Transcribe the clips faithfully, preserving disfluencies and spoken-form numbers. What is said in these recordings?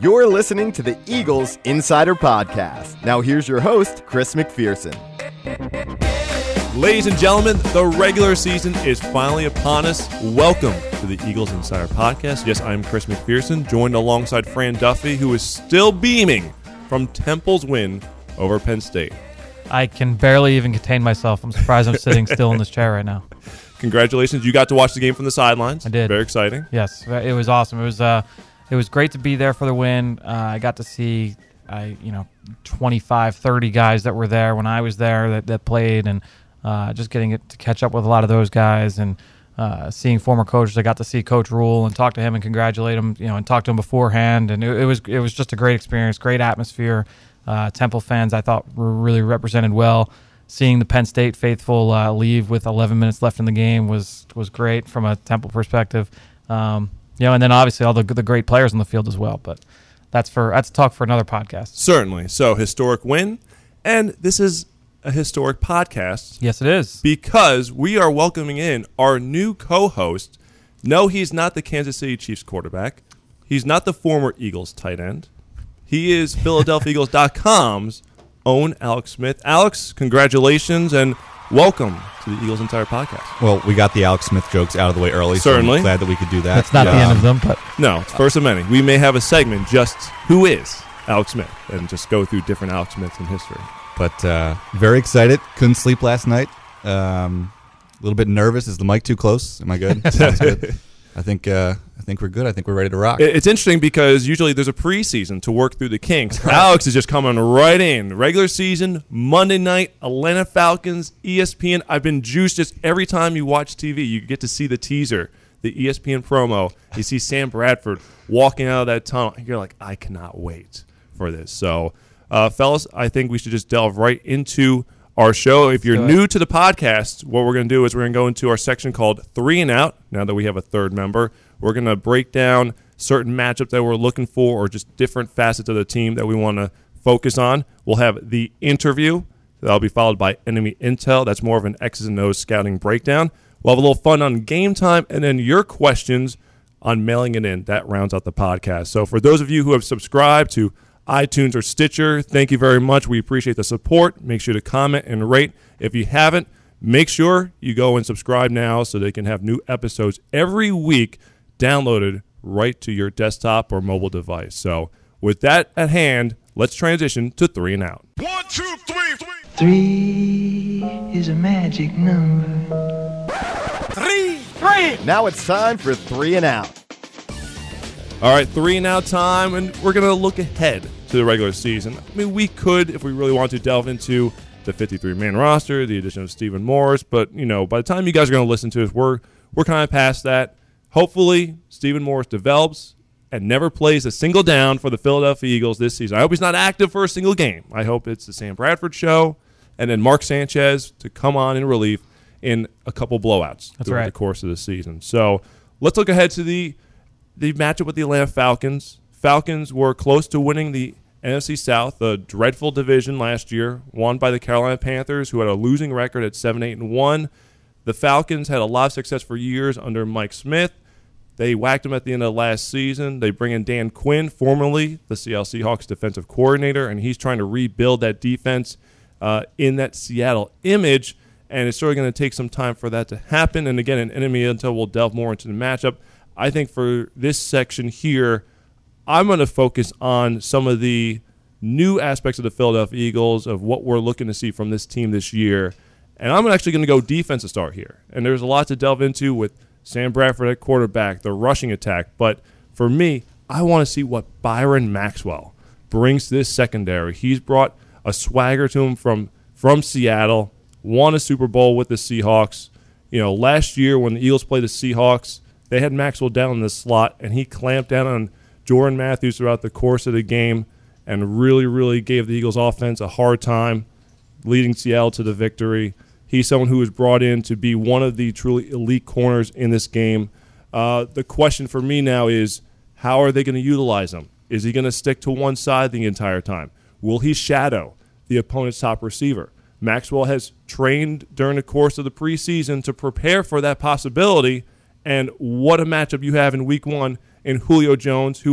You're listening to the Eagles Insider Podcast. Now here's your host, Chris McPherson. Ladies and gentlemen, the regular season is finally upon us. Welcome to the Eagles Insider Podcast. Yes, I'm Chris McPherson, joined alongside Fran Duffy, who is still beaming from Temple's win over Penn State. I can barely even contain myself. I'm surprised I'm sitting still in this chair right now. Congratulations. You got to watch the game from the sidelines. I did. Very exciting. Yes, it was awesome. It was uh, it was great to be there for the win. Uh, I got to see, I you know, twenty-five, thirty guys that were there when I was there that, that played, and uh, just getting it to catch up with a lot of those guys, and uh, seeing former coaches. I got to see Coach Rule and talk to him and congratulate him, you know, and talk to him beforehand. And it, it was it was just a great experience, great atmosphere. Uh, Temple fans, I thought, were really represented well. Seeing the Penn State faithful uh, leave with eleven minutes left in the game was was great from a Temple perspective. Um, you know, and then obviously all the the great players on the field as well. But that's for that's talk for another podcast. Certainly. So historic win, and this is a historic podcast. Yes, it is, because we are welcoming in our new co-host. No, he's not the Kansas City Chiefs quarterback. He's not the former Eagles tight end. He is Philadelphia Eagles dot com's own Alex Smith. Alex, congratulations and welcome to the Eagles Entire Podcast. Well, we got the Alex Smith jokes out of the way early, Certainly. so I'm glad that we could do that. That's not yeah. the end of them, but no, it's first of many. We may have a segment just who is Alex Smith and just go through different Alex Smiths in history. But uh, very excited. Couldn't sleep last night. Um, a little bit nervous. Is the mic too close? Am I good? Sounds good. I think uh, I think we're good. I think we're ready to rock. It's interesting because usually there's a preseason to work through the kinks. Right. Alex is just coming right in. Regular season, Monday night, Atlanta Falcons, E S P N. I've been juiced just every time you watch T V. You get to see the teaser, the E S P N promo. You see Sam Bradford walking out of that tunnel. You're like, I cannot wait for this. So, uh, fellas, I think we should just delve right into our show. If you're new to the podcast, what we're going to do is we're going to go into our section called Three and Out. Now that we have a third member, we're going to break down certain matchups that we're looking for or just different facets of the team that we want to focus on. We'll have the interview. That'll be followed by enemy intel. That's more of an X's and O's scouting breakdown. We'll have a little fun on game time, and then your questions on mailing it in. That rounds out the podcast. So for those of you who have subscribed to iTunes or Stitcher, thank you very much. We appreciate the support. Make sure to comment and rate. If you haven't, make sure you go and subscribe now so they can have new episodes every week downloaded right to your desktop or mobile device. So with that at hand, let's transition to Three and Out. One, two, three, three. Three is a magic number. Three, three. Now it's time for Three and Out. All right, Three and Out time, and we're going to look ahead to the regular season. I mean, we could, if we really want to, delve into the fifty-three man roster, the addition of Stephen Morris, but, you know, by the time you guys are going to listen to us, we're, we're kind of past that. Hopefully, Stephen Morris develops and never plays a single down for the Philadelphia Eagles this season. I hope he's not active for a single game. I hope it's the Sam Bradford show, and then Mark Sanchez to come on in relief in a couple blowouts That's throughout right. the course of the season. So let's look ahead to the The matchup with the Atlanta Falcons. Falcons were close to winning the N F C South, a dreadful division last year, won by the Carolina Panthers, who had a losing record at seven eight and one. The Falcons had a lot of success for years under Mike Smith. They whacked him at the end of last season. They bring in Dan Quinn, formerly the Seattle Seahawks defensive coordinator, and he's trying to rebuild that defense uh, in that Seattle image, and it's sort of going to take some time for that to happen. And again, in enemy intel, we'll delve more into the matchup. I think for this section here, I'm going to focus on some of the new aspects of the Philadelphia Eagles, of what we're looking to see from this team this year. And I'm actually going to go defense to start here. And there's a lot to delve into with Sam Bradford at quarterback, the rushing attack. But for me, I want to see what Byron Maxwell brings to this secondary. He's brought a swagger to him from, from Seattle, won a Super Bowl with the Seahawks. You know, last year when the Eagles played the Seahawks, they had Maxwell down in the slot, and he clamped down on Jordan Matthews throughout the course of the game and really, really gave the Eagles offense a hard time, leading Seattle to the victory. He's someone who was brought in to be one of the truly elite corners in this game. Uh, the question for me now is, how are they going to utilize him? Is he going to stick to one side the entire time? Will he shadow the opponent's top receiver? Maxwell has trained during the course of the preseason to prepare for that possibility, and what a matchup you have in week one in Julio Jones, who is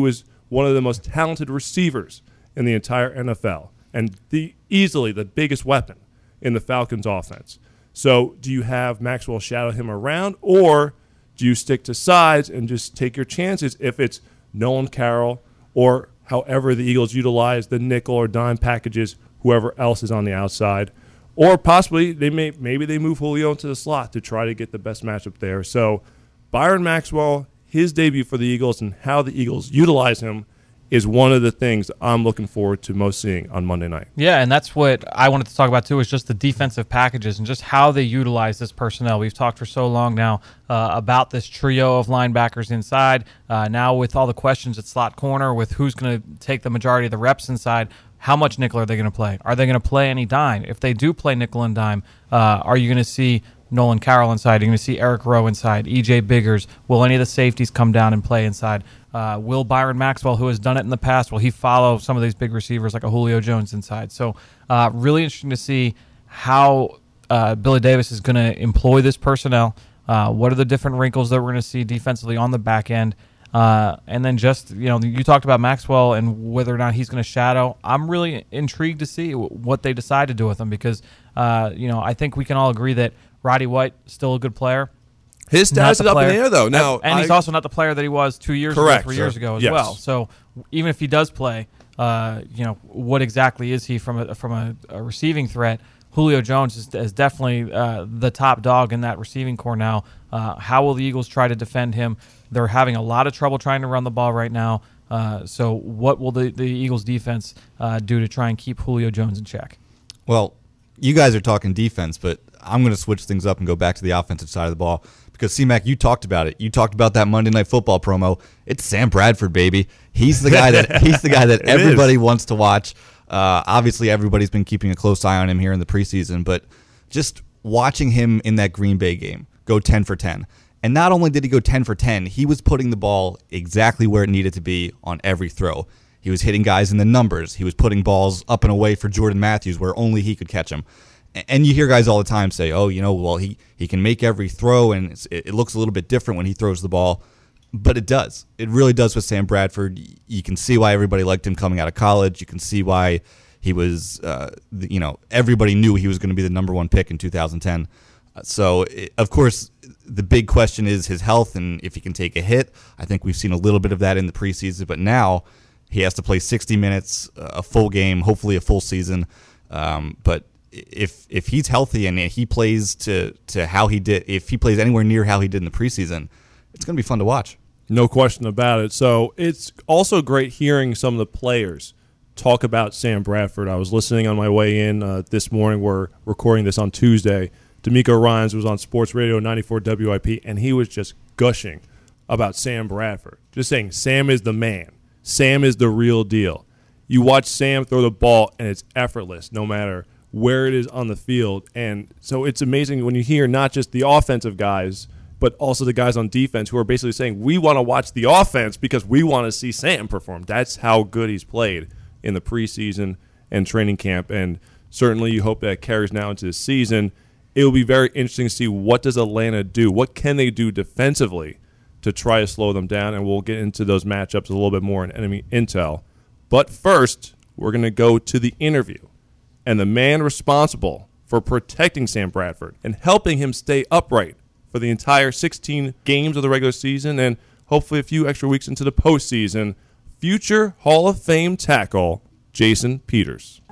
one of the most talented receivers in the entire N F L and the easily the biggest weapon in the Falcons offense. So do you have Maxwell shadow him around, or do you stick to sides and just take your chances if it's Nolan Carroll or however the Eagles utilize the nickel or dime packages, whoever else is on the outside? Or possibly they may maybe they move Julio into the slot to try to get the best matchup there. So Byron Maxwell, his debut for the Eagles and how the Eagles utilize him is one of the things I'm looking forward to most seeing on Monday night. Yeah, and that's what I wanted to talk about too, is just the defensive packages and just how they utilize this personnel. We've talked for so long now uh, about this trio of linebackers inside. Uh, now with all the questions at slot corner, with who's going to take the majority of the reps inside, how much nickel are they going to play? Are they going to play any dime? If they do play nickel and dime, uh, are you going to see Nolan Carroll inside? Are you going to see Eric Rowe inside? E J Biggers? Will any of the safeties come down and play inside? Uh, will Byron Maxwell, who has done it in the past, will he follow some of these big receivers like a Julio Jones inside? So uh, really interesting to see how uh, Billy Davis is going to employ this personnel. Uh, what are the different wrinkles that we're going to see defensively on the back end? Uh, and then just, you know, you talked about Maxwell and whether or not he's going to shadow. I'm really intrigued to see what they decide to do with him because, uh, you know, I think we can all agree that Roddy White still a good player. His status is up in the air, though. Now, and, and he's I, also not the player that he was two years correct, ago, three sure. years ago as yes. well. So even if he does play, uh, you know, what exactly is he from a, from a, a receiving threat? Julio Jones is, is definitely uh, the top dog in that receiving core now. Uh, how will the Eagles try to defend him? They're having a lot of trouble trying to run the ball right now. Uh, so what will the, the Eagles defense uh, do to try and keep Julio Jones in check? Well, you guys are talking defense, but I'm going to switch things up and go back to the offensive side of the ball because, C-Mac, you talked about it. You talked about that Monday Night Football promo. It's Sam Bradford, baby. He's the guy that he's the guy that everybody is. wants to watch. Uh, obviously, everybody's been keeping a close eye on him here in the preseason, but just watching him in that Green Bay game go ten for ten. And not only did he go ten for ten, he was putting the ball exactly where it needed to be on every throw. He was hitting guys in the numbers. He was putting balls up and away for Jordan Matthews where only he could catch them. And you hear guys all the time say, oh, you know, well, he, he can make every throw, and it's, it looks a little bit different when he throws the ball. But it does. It really does with Sam Bradford. You can see why everybody liked him coming out of college. You can see why he was, uh, you know, everybody knew he was going to be the number one pick in two thousand ten. So, it, of course, the big question is his health and if he can take a hit. I think we've seen a little bit of that in the preseason, but now he has to play sixty minutes, a full game, hopefully a full season. Um, but if if he's healthy and he plays to, to how he did, if he plays anywhere near how he did in the preseason, it's going to be fun to watch. No question about it. So it's also great hearing some of the players talk about Sam Bradford. I was listening on my way in uh, this morning. We're recording this on Tuesday. D'Amico Ryans was on Sports Radio ninety-four W I P, and he was just gushing about Sam Bradford, just saying Sam is the man. Sam is the real deal. You watch Sam throw the ball, and it's effortless no matter where it is on the field. And so it's amazing when you hear not just the offensive guys, but also the guys on defense who are basically saying, we want to watch the offense because we want to see Sam perform. That's how good he's played in the preseason and training camp. And certainly you hope that carries now into the season. It will be very interesting to see what does Atlanta do. What can they do defensively to try to slow them down? And we'll get into those matchups a little bit more in enemy intel. But first, we're going to go to the interview. And the man responsible for protecting Sam Bradford and helping him stay upright for the entire sixteen games of the regular season and hopefully a few extra weeks into the postseason, future Hall of Fame tackle, Jason Peters.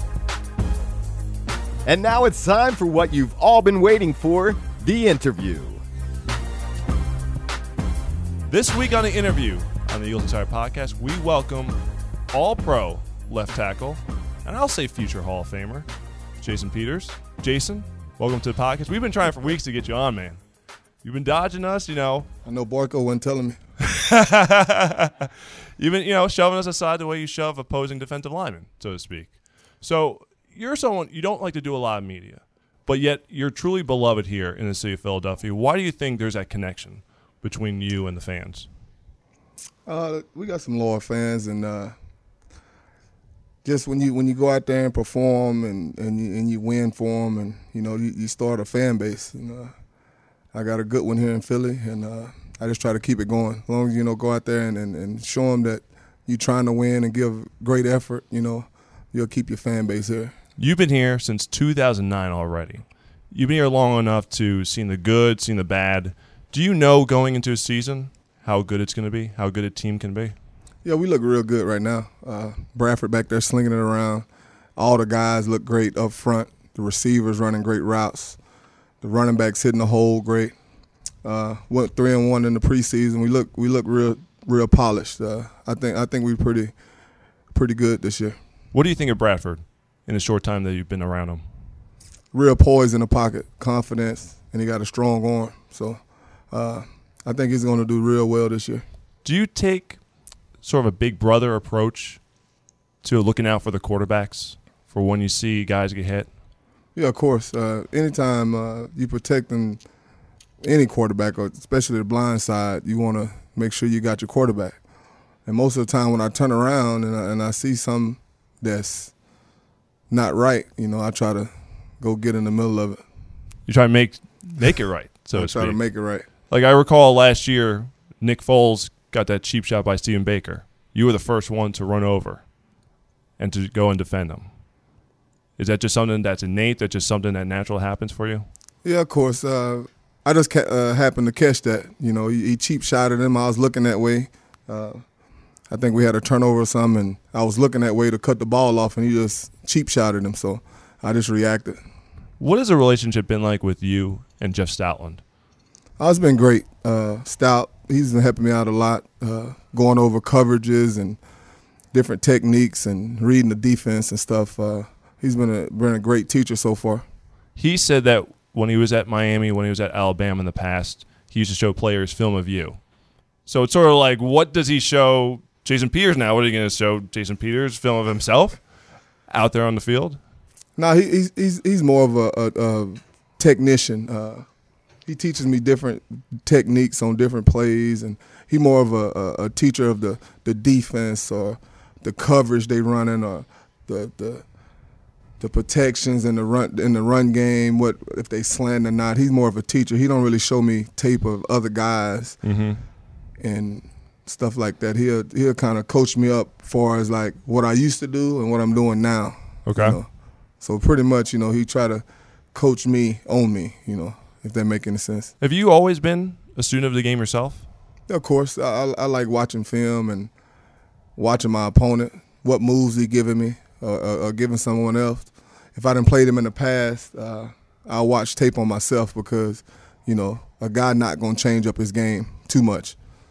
And now it's time for what you've all been waiting for, the interview. This week on the interview on the Eagles Insider Podcast, we welcome All-Pro left tackle, and I'll say future Hall of Famer, Jason Peters. Jason, welcome to the podcast. We've been trying for weeks to get you on, man. You've been dodging us, you know. I know Barco wasn't telling me. You've been, you know, shoving us aside the way you shove opposing defensive linemen, so to speak. So you're someone, you don't like to do a lot of media, but yet you're truly beloved here in the city of Philadelphia. Why do you think there's that connection between you and the fans? Uh, we got some loyal fans, and uh, just when you when you go out there and perform and and you, and you win for them, and you know you, you start a fan base. And uh, I got a good one here in Philly, and uh, I just try to keep it going. As long as you know, go out there and, and, and show them that you're trying to win and give great effort, you know, you'll keep your fan base here. You've been here since two thousand nine already. You've been here long enough to seen the good, seen the bad. Do you know going into a season how good it's going to be, how good a team can be? Yeah, we look real good right now. Uh, Bradford back there slinging it around. All the guys look great up front. The receivers running great routes. The running backs hitting the hole great. Uh, went three and one in the preseason. We look we look real real polished. Uh, I think I think we're pretty pretty good this year. What do you think of Bradford in the short time that you've been around him? Real poise in the pocket, confidence, and he got a strong arm. So uh, I think he's going to do real well this year. Do you take sort of a big brother approach to looking out for the quarterbacks for when you see guys get hit? Yeah, of course. Uh, anytime uh, you protecting any quarterback, or especially the blind side, you want to make sure you got your quarterback. And most of the time when I turn around and I, and I see something that's not right, you know, I try to go get in the middle of it. You try to make make it right, so I to try speak. to make it right. Like I recall last year, Nick Foles got that cheap shot by Stephen Baker. You were the first one to run over and to go and defend him. Is that just something that's innate, that's just something that natural happens for you? Yeah, of course. Uh, I just ca- uh, happened to catch that. You know, he, he cheap shotted him. I was looking that way. Uh, I think we had a turnover or something, and I was looking that way to cut the ball off, and he just cheap shotted him. So I just reacted. What has the relationship been like with you and Jeff Stoutland? Oh, it's been great. Uh, Stout, he's been helping me out a lot, uh, going over coverages and different techniques and reading the defense and stuff. Uh, he's been a been a great teacher so far. He said that when he was at Miami, when he was at Alabama in the past, he used to show players film of you. So it's sort of like, what does he show Jason Peters now? What are you going to show Jason Peters? Film of himself out there on the field? No, he, he's he's he's more of a, a, a technician. Uh, he teaches me different techniques on different plays, and he's more of a, a, a teacher of the, the defense or the coverage they running or the the the protections in the run in the run game. What if they slant or not? He's more of a teacher. He don't really show me tape of other guys Mm-hmm. and stuff like that. He'll he'll kind of coach me up far as like what I used to do and what I'm doing now. Okay. You know? So pretty much, you know, he try to coach me on me, you know, if that make any sense. Have you always been a student of the game yourself? Yeah, of course, I, I, I like watching film and watching my opponent, what moves he giving me or, or, or giving someone else. If I didn't play them in the past, uh, I'll watch tape on myself because, you know, a guy not going to change up his game too much.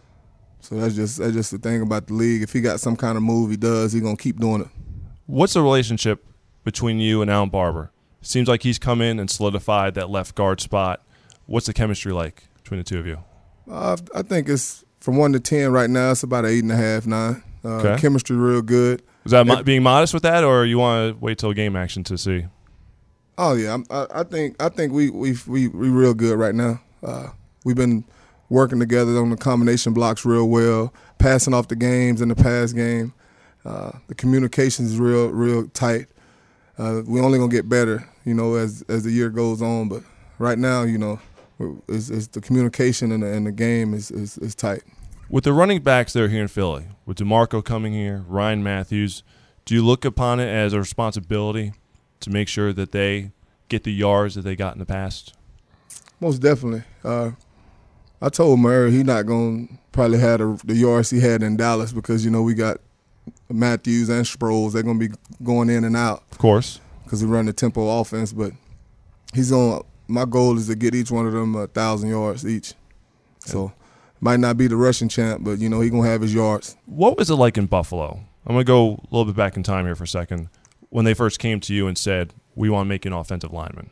So that's just that's just the thing about the league. If he got some kind of move he does, he going to keep doing it. What's the relationship between you and Alan Barber? Seems like he's come in and solidified that left guard spot. What's the chemistry like between the two of you? Uh, I think it's from one to ten right now. It's about an eight and a half, nine. Uh, Okay. Chemistry real good. Is that mo- Every- being modest with that, or you want to wait till game action to see? Oh yeah, I'm- I, I think I think we we we we real good right now. Uh, we've been working together on the combination blocks real well, passing off the games in the pass game. Uh, the communication is real real tight. Uh, we only gonna get better, you know, as as the year goes on. But right now, you know, it's, it's the communication and the, and the game is, is is tight. With the running backs that are here in Philly, with DeMarco coming here, Ryan Matthews, do you look upon it as a responsibility to make sure that they get the yards that they got in the past? Most definitely. Uh, I told Murray he not going to probably have the, the yards he had in Dallas because, you know, we got Matthews and Sproles. They're going to be going in and out Of course. because we run the tempo offense. But he's on. My goal is to get each one of them a thousand yards each. So might not be the rushing champ, but you know he gonna have his yards. What was it like in Buffalo? I'm going to go a little bit back in time here for a second. When they first came to you and said, we want to make you an offensive lineman.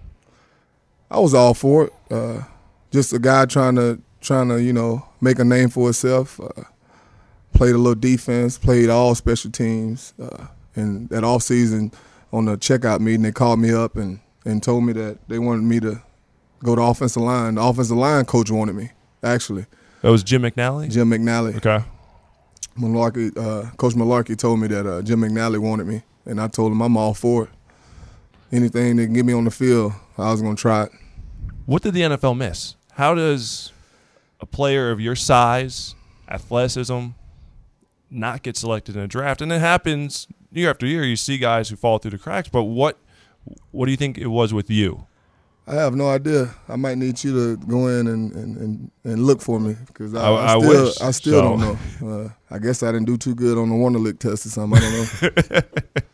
I was all for it. Uh, just a guy trying to trying to you know make a name for himself. Uh, played a little defense, played all special teams. Uh, and that off season on the checkout meeting, they called me up and, and told me that they wanted me to go to offensive line. The offensive line coach wanted me, actually. That was Jim McNally? Jim McNally. Okay. Malarkey, uh, Coach Malarkey told me that uh, Jim McNally wanted me, and I told him I'm all for it. Anything that can get me on the field, I was going to try it. What did the N F L miss? How does a player of your size, athleticism, not get selected in a draft? And it happens year after year. You see guys who fall through the cracks. But what what do you think it was with you? I have no idea. I might need you to go in and, and, and, and look for me because I, I- I I still wish, I still so. don't know. Uh, I guess I didn't do too good on the Wonderlic test or something. I don't know.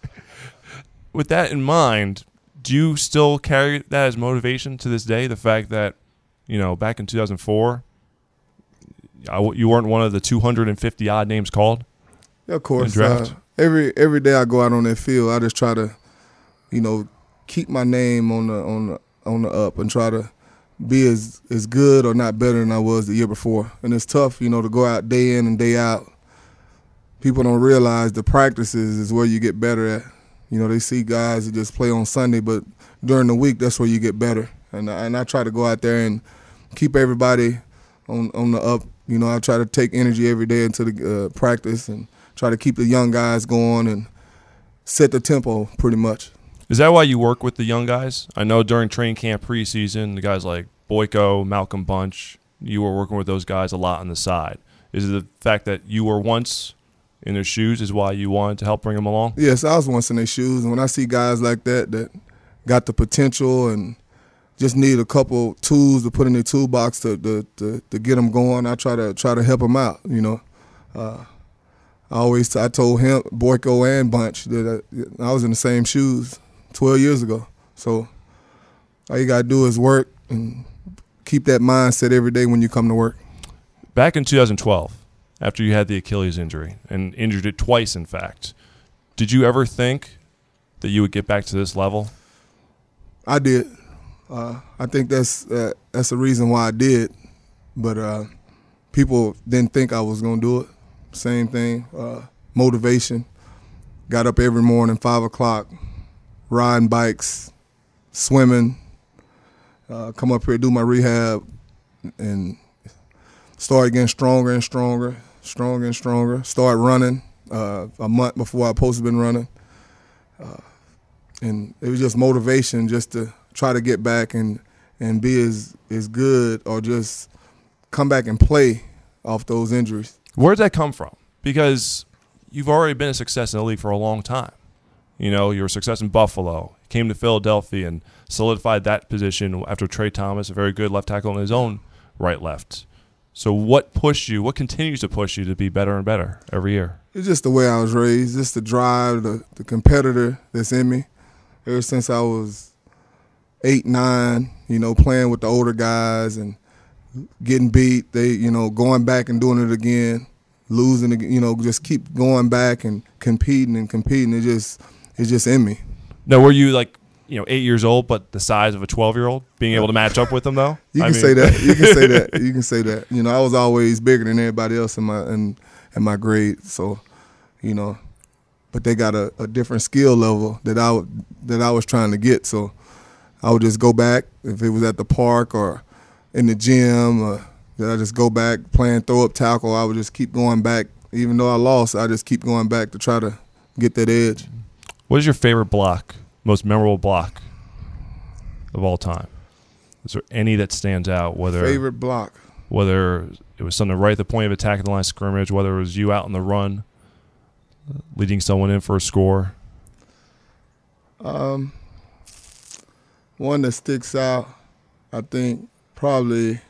With that in mind, do you still carry that as motivation to this day? The fact that, you know, back in two thousand four, I, you weren't one of the two hundred fifty odd names called? Yeah, of course. In draft? Uh, every every day I go out on that field, I just try to, you know, keep my name on the on the on the up and try to be as as good or not better than I was the year before. And it's tough, you know, to go out day in and day out. People don't realize the practices is where you get better at. You know, they see guys that just play on Sunday, but during the week, that's where you get better. And I, and I try to go out there and keep everybody on on the up. You know, I try to take energy every day into the uh, practice and try to keep the young guys going and set the tempo pretty much. Is that why you work with the young guys? I know during training camp preseason, the guys like Boyko, Malcolm Bunch, you were working with those guys a lot on the side. Is it the fact that you were once in their shoes is why you wanted to help bring them along? Yes, I was once in their shoes, and when I see guys like that that got the potential and just need a couple tools to put in their toolbox to to, to, to get them going, I try to try to help them out. You know, uh, I always I told him Boyko and Bunch that I, I was in the same shoes twelve years ago. So all you gotta do is work and keep that mindset every day when you come to work. Back in two thousand twelve, after you had the Achilles injury, and injured it twice, in fact, did you ever think that you would get back to this level? I did. Uh, I think that's uh, that's the reason why I did. But uh, people didn't think I was going to do it. Same thing, uh, motivation. Got up every morning, five o'clock, riding bikes, swimming, uh, come up here, do my rehab, and start getting stronger and stronger, stronger and stronger. Start running uh, a month before I supposed to been running. Uh, and it was just motivation just to try to get back and, and be as, as good or just come back and play off those injuries. Where did that come from? Because you've already been a success in the league for a long time. You know, you were a success in Buffalo, came to Philadelphia and solidified that position after Trey Thomas, a very good left tackle in his own right-left. So what pushed you, what continues to push you to be better and better every year? It's just the way I was raised, just the drive, the, the competitor that's in me. Ever since I was eight, nine, you know, playing with the older guys and getting beat, they, you know, going back and doing it again, losing, again, you know, just keep going back and competing and competing. It just, it's just in me. Now, were you like, you know, eight years old, but the size of a twelve-year-old, being able to match up with them, though? You I can mean- say that. You can say that. You can say that. You know, I was always bigger than everybody else in my in, in my grade. So, you know, but they got a, a different skill level that I would- that I was trying to get. So, I would just go back if it was at the park or in the gym. Or that I just go back playing throw up tackle. I would just keep going back, even though I lost. I just keep going back to try to get that edge. What is your favorite block, most memorable block of all time? Is there any that stands out? Whether Favorite block. whether it was something right at the point of attack at the line of scrimmage, whether it was you out on the run, leading someone in for a score. Um, one that sticks out, I think, probably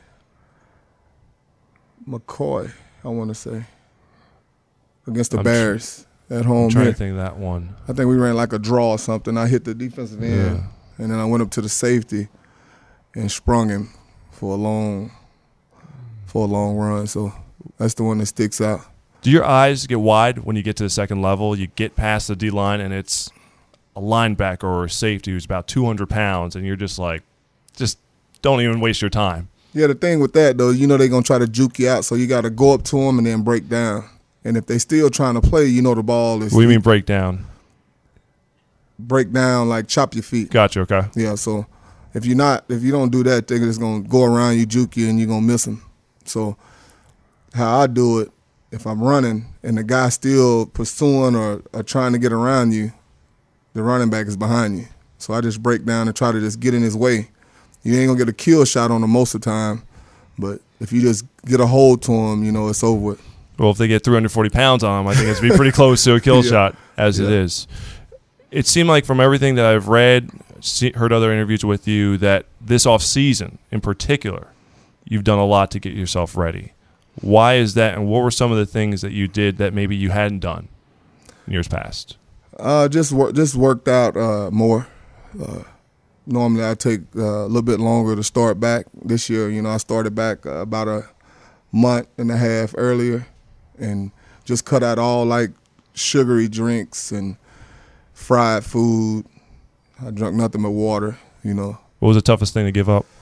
McCoy, I want to say, against the I'm Bears at home. I'm trying here. to think of that one. I think we ran like a draw or something. I hit the defensive end, Yeah. and then I went up to the safety and sprung him for a long, for a long run. So that's the one that sticks out. Do your eyes get wide when you get to the second level? You get past the D line, and it's a linebacker or a safety who's about two hundred pounds, and you're just like, just don't even waste your time. Yeah, the thing with that, though, you know they're going to try to juke you out, so you got to go up to them and then break down. And if they still trying to play, you know the ball is What do you mean break down? break down, like chop your feet. Gotcha, okay. Yeah, so if you're not, if you don't do that, they're just going to go around you, juke you, and you're going to miss them. So how I do it, if I'm running and the guy's still pursuing or, or trying to get around you, the running back is behind you. So I just break down and try to just get in his way. You ain't going to get a kill shot on him most of the time, but if you just get a hold to him, you know, it's over with. Well, if they get three hundred forty pounds on them, I think it's be pretty close to a kill Yeah. shot as Yeah. it is. It seemed like from everything that I've read, see, heard other interviews with you, that this off season in particular, you've done a lot to get yourself ready. Why is that, and what were some of the things that you did that maybe you hadn't done in years past? Uh, just wor- just worked out uh, more. Uh, normally, I take uh, a little bit longer to start back. This year, you know, I started back uh, about a month and a half earlier, and just cut out all like sugary drinks and fried food. I drank nothing but water. You know, What was the toughest thing to give up?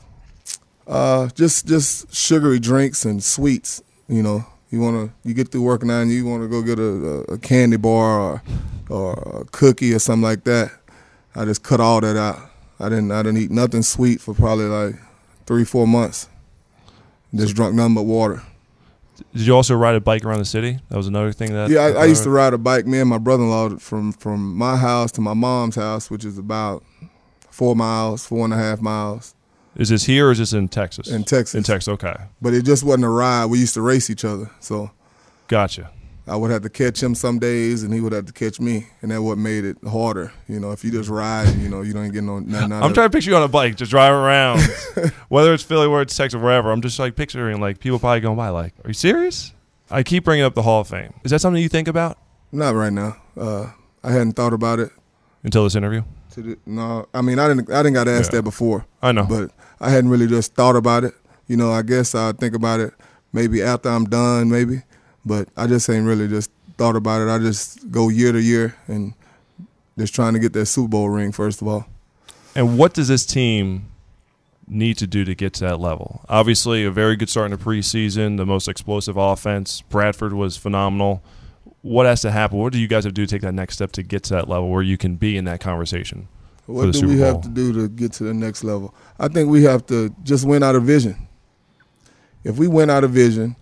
uh, just just sugary drinks and sweets. You know, you wanna you get through working out and you wanna go get a, a candy bar or or a cookie or something like that. I just cut all that out. I didn't I didn't eat nothing sweet for probably like three four months. Just drunk nothing but water. Did you also ride a bike around the city? That was another thing that. Yeah, I, I used to ride a bike. Me and my brother-in-law from from my house to my mom's house, which is about four miles, four and a half miles Is this here or is this in Texas? in Texas. In Texas, okay. But it just wasn't a ride. We used to race each other, so Gotcha. I would have to catch him some days, and he would have to catch me, and that what made it harder. You know, if you just ride, you know, you don't get no nothing out I'm of trying to picture you on a bike, just driving around, whether it's Philly, whether it's Texas, or wherever. I'm just like picturing like people probably going by, like, "Are you serious?" I keep bringing up the Hall of Fame. Is that something you think about Not right now. Uh, I hadn't thought about it. until this interview? To the, no, I mean, I didn't. I didn't got asked Yeah. that before, I know, but I hadn't really just thought about it. You know, I guess I'll think about it maybe after I'm done, maybe. But I just ain't really just thought about it. I just go year to year and just trying to get that Super Bowl ring, first of all. and what does this team need to do to get to that level? Obviously, a very good start in the preseason, the most explosive offense. Bradford was phenomenal. What has to happen? What do you guys have to do to take that next step to get to that level where you can be in that conversation? for What the do Super we Bowl? have to do to get to the next level? I think we have to just win out of vision. If we win out of vision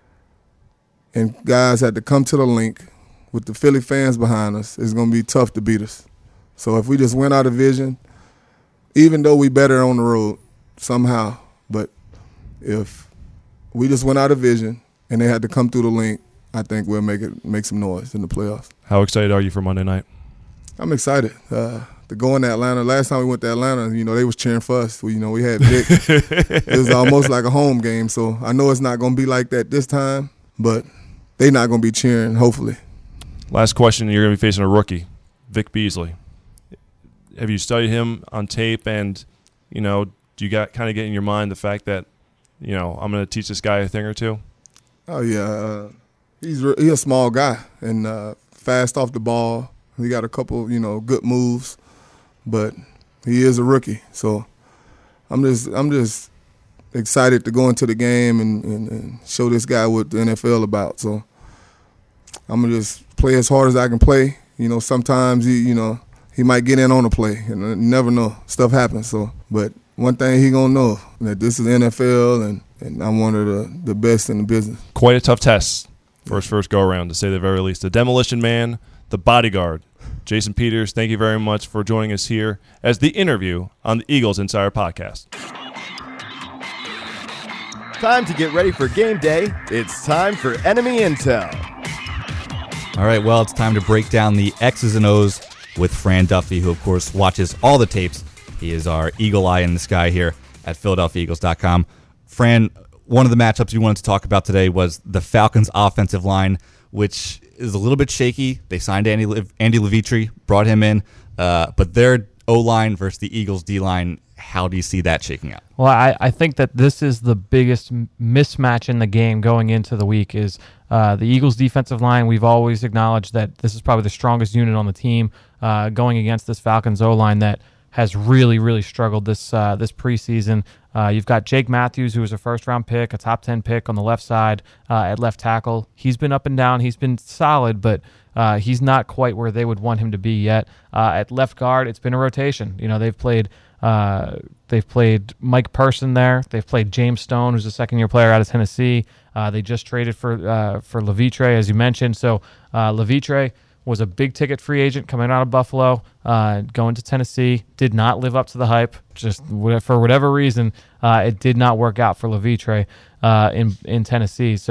and guys had to come to the link with the Philly fans behind us, it's going to be tough to beat us. So if we just win out of vision, even though we better on the road somehow, but if we just went out of vision and they had to come through the link, I think we'll make it make some noise in the playoffs. How excited are you for Monday night? I'm excited uh, to go into Atlanta. Last time we went to Atlanta, you know, they was cheering for us. We, you know, we had Vic. It was almost like a home game. So I know it's not going to be like that this time, but they not going to be cheering, hopefully. Last question, you're going to be facing a rookie, Vic Beasley. Have you studied him on tape, and, you know, do you got kind of get in your mind the fact that, you know, I'm going to teach this guy a thing or two? Oh, yeah. Uh, he's re- he's a small guy and uh, fast off the ball. He got a couple, you know, good moves, but he is a rookie. So I'm just I'm just excited to go into the game and, and, and show this guy what the N F L about. So I'm gonna just play as hard as I can play. You know, sometimes he, you know, he might get in on a play, and you never know. Stuff happens. So, but one thing he gonna know that this is the N F L, and, and I'm one of the, the best in the business. Quite a tough test for his first go-around, to say the very least. The Demolition Man, the bodyguard, Jason Peters, thank you very much for joining us here as the interview on the Eagles Insider Podcast. Time to get ready for game day. It's time for Enemy Intel. All right, well, it's time to break down the X's and O's with Fran Duffy, who, of course, watches all the tapes. He is our eagle eye in the sky here at Philadelphia Eagles dot com. Fran, one of the matchups you wanted to talk about today was the Falcons' offensive line, which is a little bit shaky. They signed Andy Le- Andy Levitri, brought him in, uh, but their O-line versus the Eagles' D-line, how do you see that shaking out? Well, I, I think that this is the biggest m- mismatch in the game going into the week is uh, the Eagles' defensive line. We've always acknowledged that this is probably the strongest unit on the team uh, going against this Falcons O-line that has really, really struggled this uh, this preseason. Uh, you've got Jake Matthews, who was a first-round pick, a top ten pick on the left side uh, at left tackle. He's been up and down. He's been solid, but uh, he's not quite where they would want him to be yet. Uh, at left guard, it's been a rotation. You know, they've played uh, they've played Mike Person there. They've played James Stone, who's a second-year player out of Tennessee. Uh, they just traded for uh, for Levitri, as you mentioned. So uh, Levitri was a big-ticket free agent coming out of Buffalo, uh, going to Tennessee, did not live up to the hype. Just for whatever reason, uh, it did not work out for Levitri uh, in in Tennessee. So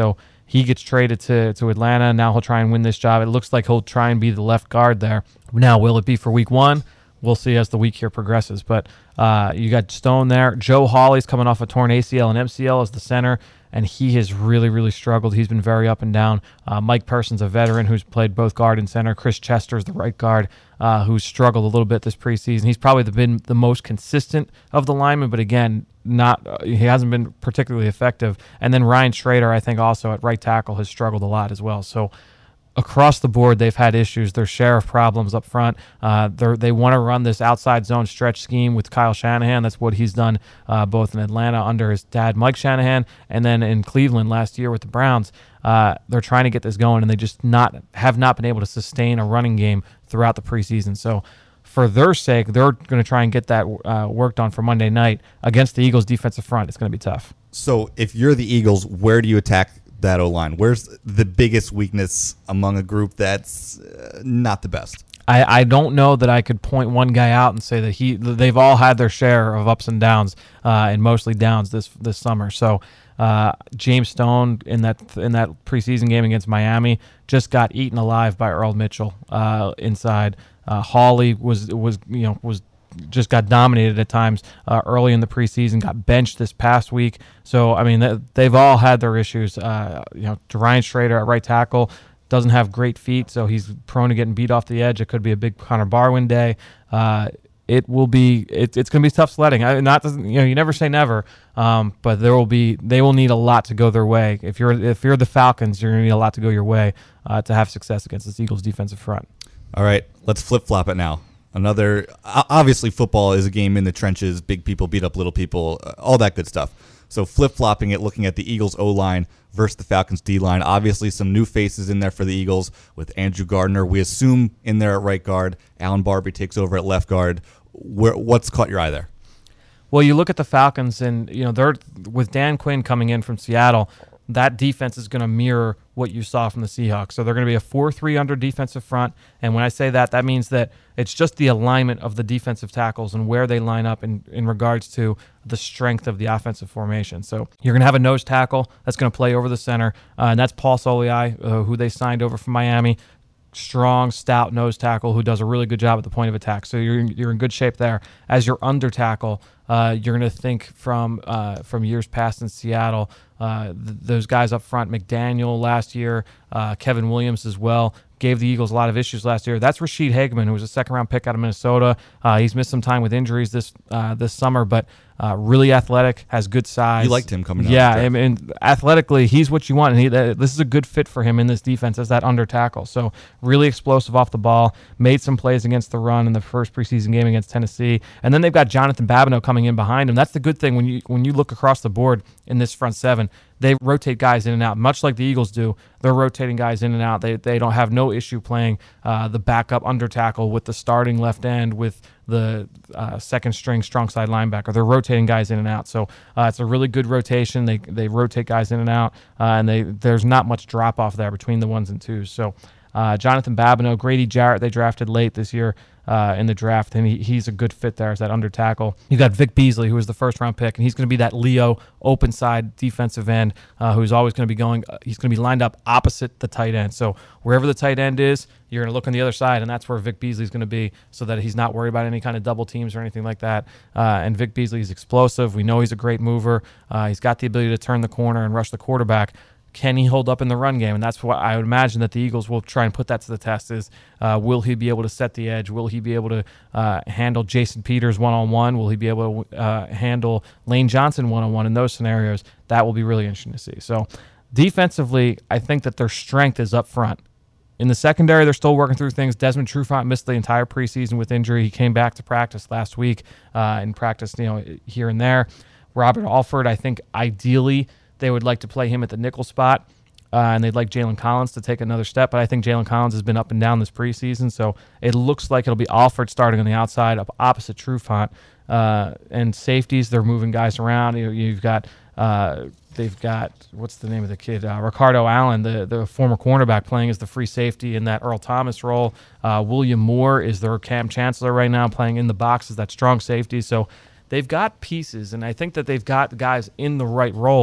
He gets traded to, to Atlanta. Now he'll try and win this job. It looks like he'll try and be the left guard there. Now, will it be for week one? We'll see as the week here progresses. But uh, you got Stone there. Joe Hawley's coming off a torn A C L and M C L as the center, and he has really, really struggled. He's been very up and down. Uh, Mike Person's a veteran who's played both guard and center. Chris Chester's the right guard, uh, who's struggled a little bit this preseason. He's probably the, been the most consistent of the linemen, but again, not uh, he hasn't been particularly effective. And then Ryan Schrader, I think, also at right tackle has struggled a lot as well. So across the board, they've had issues. Their share of problems up front. Uh, they want to run this outside zone stretch scheme with Kyle Shanahan. That's what he's done uh, both in Atlanta under his dad, Mike Shanahan, and then in Cleveland last year with the Browns. Uh, they're trying to get this going, and they just not have not been able to sustain a running game throughout the preseason. So for their sake, they're going to try and get that uh, worked on for Monday night against the Eagles' defensive front. It's going to be tough. So if you're the Eagles, where do you attack that O-line? Where's the biggest weakness among a group that's uh, not the best? I, I don't know that I could point one guy out and say that he they've all had their share of ups and downs uh, and mostly downs this this summer. So uh, James Stone in that in that preseason game against Miami just got eaten alive by Earl Mitchell uh, inside. Uh, Hawley was was you know was. just got dominated at times uh, early in the preseason, got benched this past week. So, I mean, they've all had their issues. Uh, you know, Ryan Schrader at right tackle doesn't have great feet, so he's prone to getting beat off the edge. It could be a big Connor Barwin day. Uh, it will be. It, it's going to be tough sledding. I, not you know, you never say never, um, but there will be. They will need a lot to go their way. If you're if you're the Falcons, you're going to need a lot to go your way uh, to have success against this Eagles defensive front. All right, let's flip flop it now. Another, obviously, football is a game in the trenches. Big people beat up little people, all that good stuff. So flip-flopping it, looking at the Eagles O-line versus the Falcons D-line. Obviously, some new faces in there for the Eagles with Andrew Gardner. We assume in there at right guard. Alan Barbie takes over at left guard. Where, what's caught your eye there? Well, you look at the Falcons, and you know they're with Dan Quinn coming in from Seattle. That defense is going to mirror what you saw from the Seahawks. So they're going to be a four three under defensive front. And when I say that, that means that it's just the alignment of the defensive tackles and where they line up in, in regards to the strength of the offensive formation. So you're going to have a nose tackle that's going to play over the center, uh, and that's Paul Soliai, uh, who they signed over from Miami. Strong, stout nose tackle who does a really good job at the point of attack. So you're you're in good shape there. As your under tackle, uh, you're going to think from uh, from years past in Seattle. Uh, th- those guys up front, McDaniel last year, uh, Kevin Williams as well, gave the Eagles a lot of issues last year. That's Rashid Hageman, who was a second-round pick out of Minnesota. Uh, he's missed some time with injuries this uh, this summer, but uh, really athletic, has good size. You liked him coming out. Yeah, I mean, athletically, he's what you want, and he, uh, this is a good fit for him in this defense as that under tackle. So really explosive off the ball, made some plays against the run in the first preseason game against Tennessee, and then they've got Jonathan Babineau coming in behind him. That's the good thing when you when you look across the board in this front seven. They rotate guys in and out, much like the Eagles do. They're rotating guys in and out. They they don't have no issue playing uh, the backup under tackle with the starting left end with the uh, second string strong side linebacker. They're rotating guys in and out. So uh, it's a really good rotation. They they rotate guys in and out, uh, and they there's not much drop off there between the ones and twos. So uh, Jonathan Babineau, Grady Jarrett, they drafted late this year. Uh, in the draft, and he, he's a good fit there as that under tackle. You got Vic Beasley, who was the first round pick, and he's going to be that Leo open side defensive end uh, who's always going to be going. Uh, he's going to be lined up opposite the tight end. So wherever the tight end is, you're going to look on the other side, and that's where Vic Beasley's going to be, so that he's not worried about any kind of double teams or anything like that. Uh, and Vic Beasley's explosive. We know he's a great mover. Uh, he's got the ability to turn the corner and rush the quarterback. Can he hold up in the run game? And that's what I would imagine that the Eagles will try and put that to the test is, uh, will he be able to set the edge? Will he be able to uh, handle Jason Peters one-on-one? Will he be able to uh, handle Lane Johnson one-on-one in those scenarios? That will be really interesting to see. So defensively, I think that their strength is up front. In the secondary, they're still working through things. Desmond Trufant missed the entire preseason with injury. He came back to practice last week uh, and practiced, you know, here and there. Robert Alford, I think ideally they would like to play him at the nickel spot, uh, and they'd like Jalen Collins to take another step. But I think Jalen Collins has been up and down this preseason, so it looks like it'll be Alford starting on the outside up opposite Trufant. Uh, and safeties, they're moving guys around. You, you've got uh, they've got what's the name of the kid? Uh, Ricardo Allen, the the former cornerback, playing as the free safety in that Earl Thomas role. Uh, William Moore is their Cam Chancellor right now, playing in the box as that strong safety. So they've got pieces, and I think that they've got guys in the right role.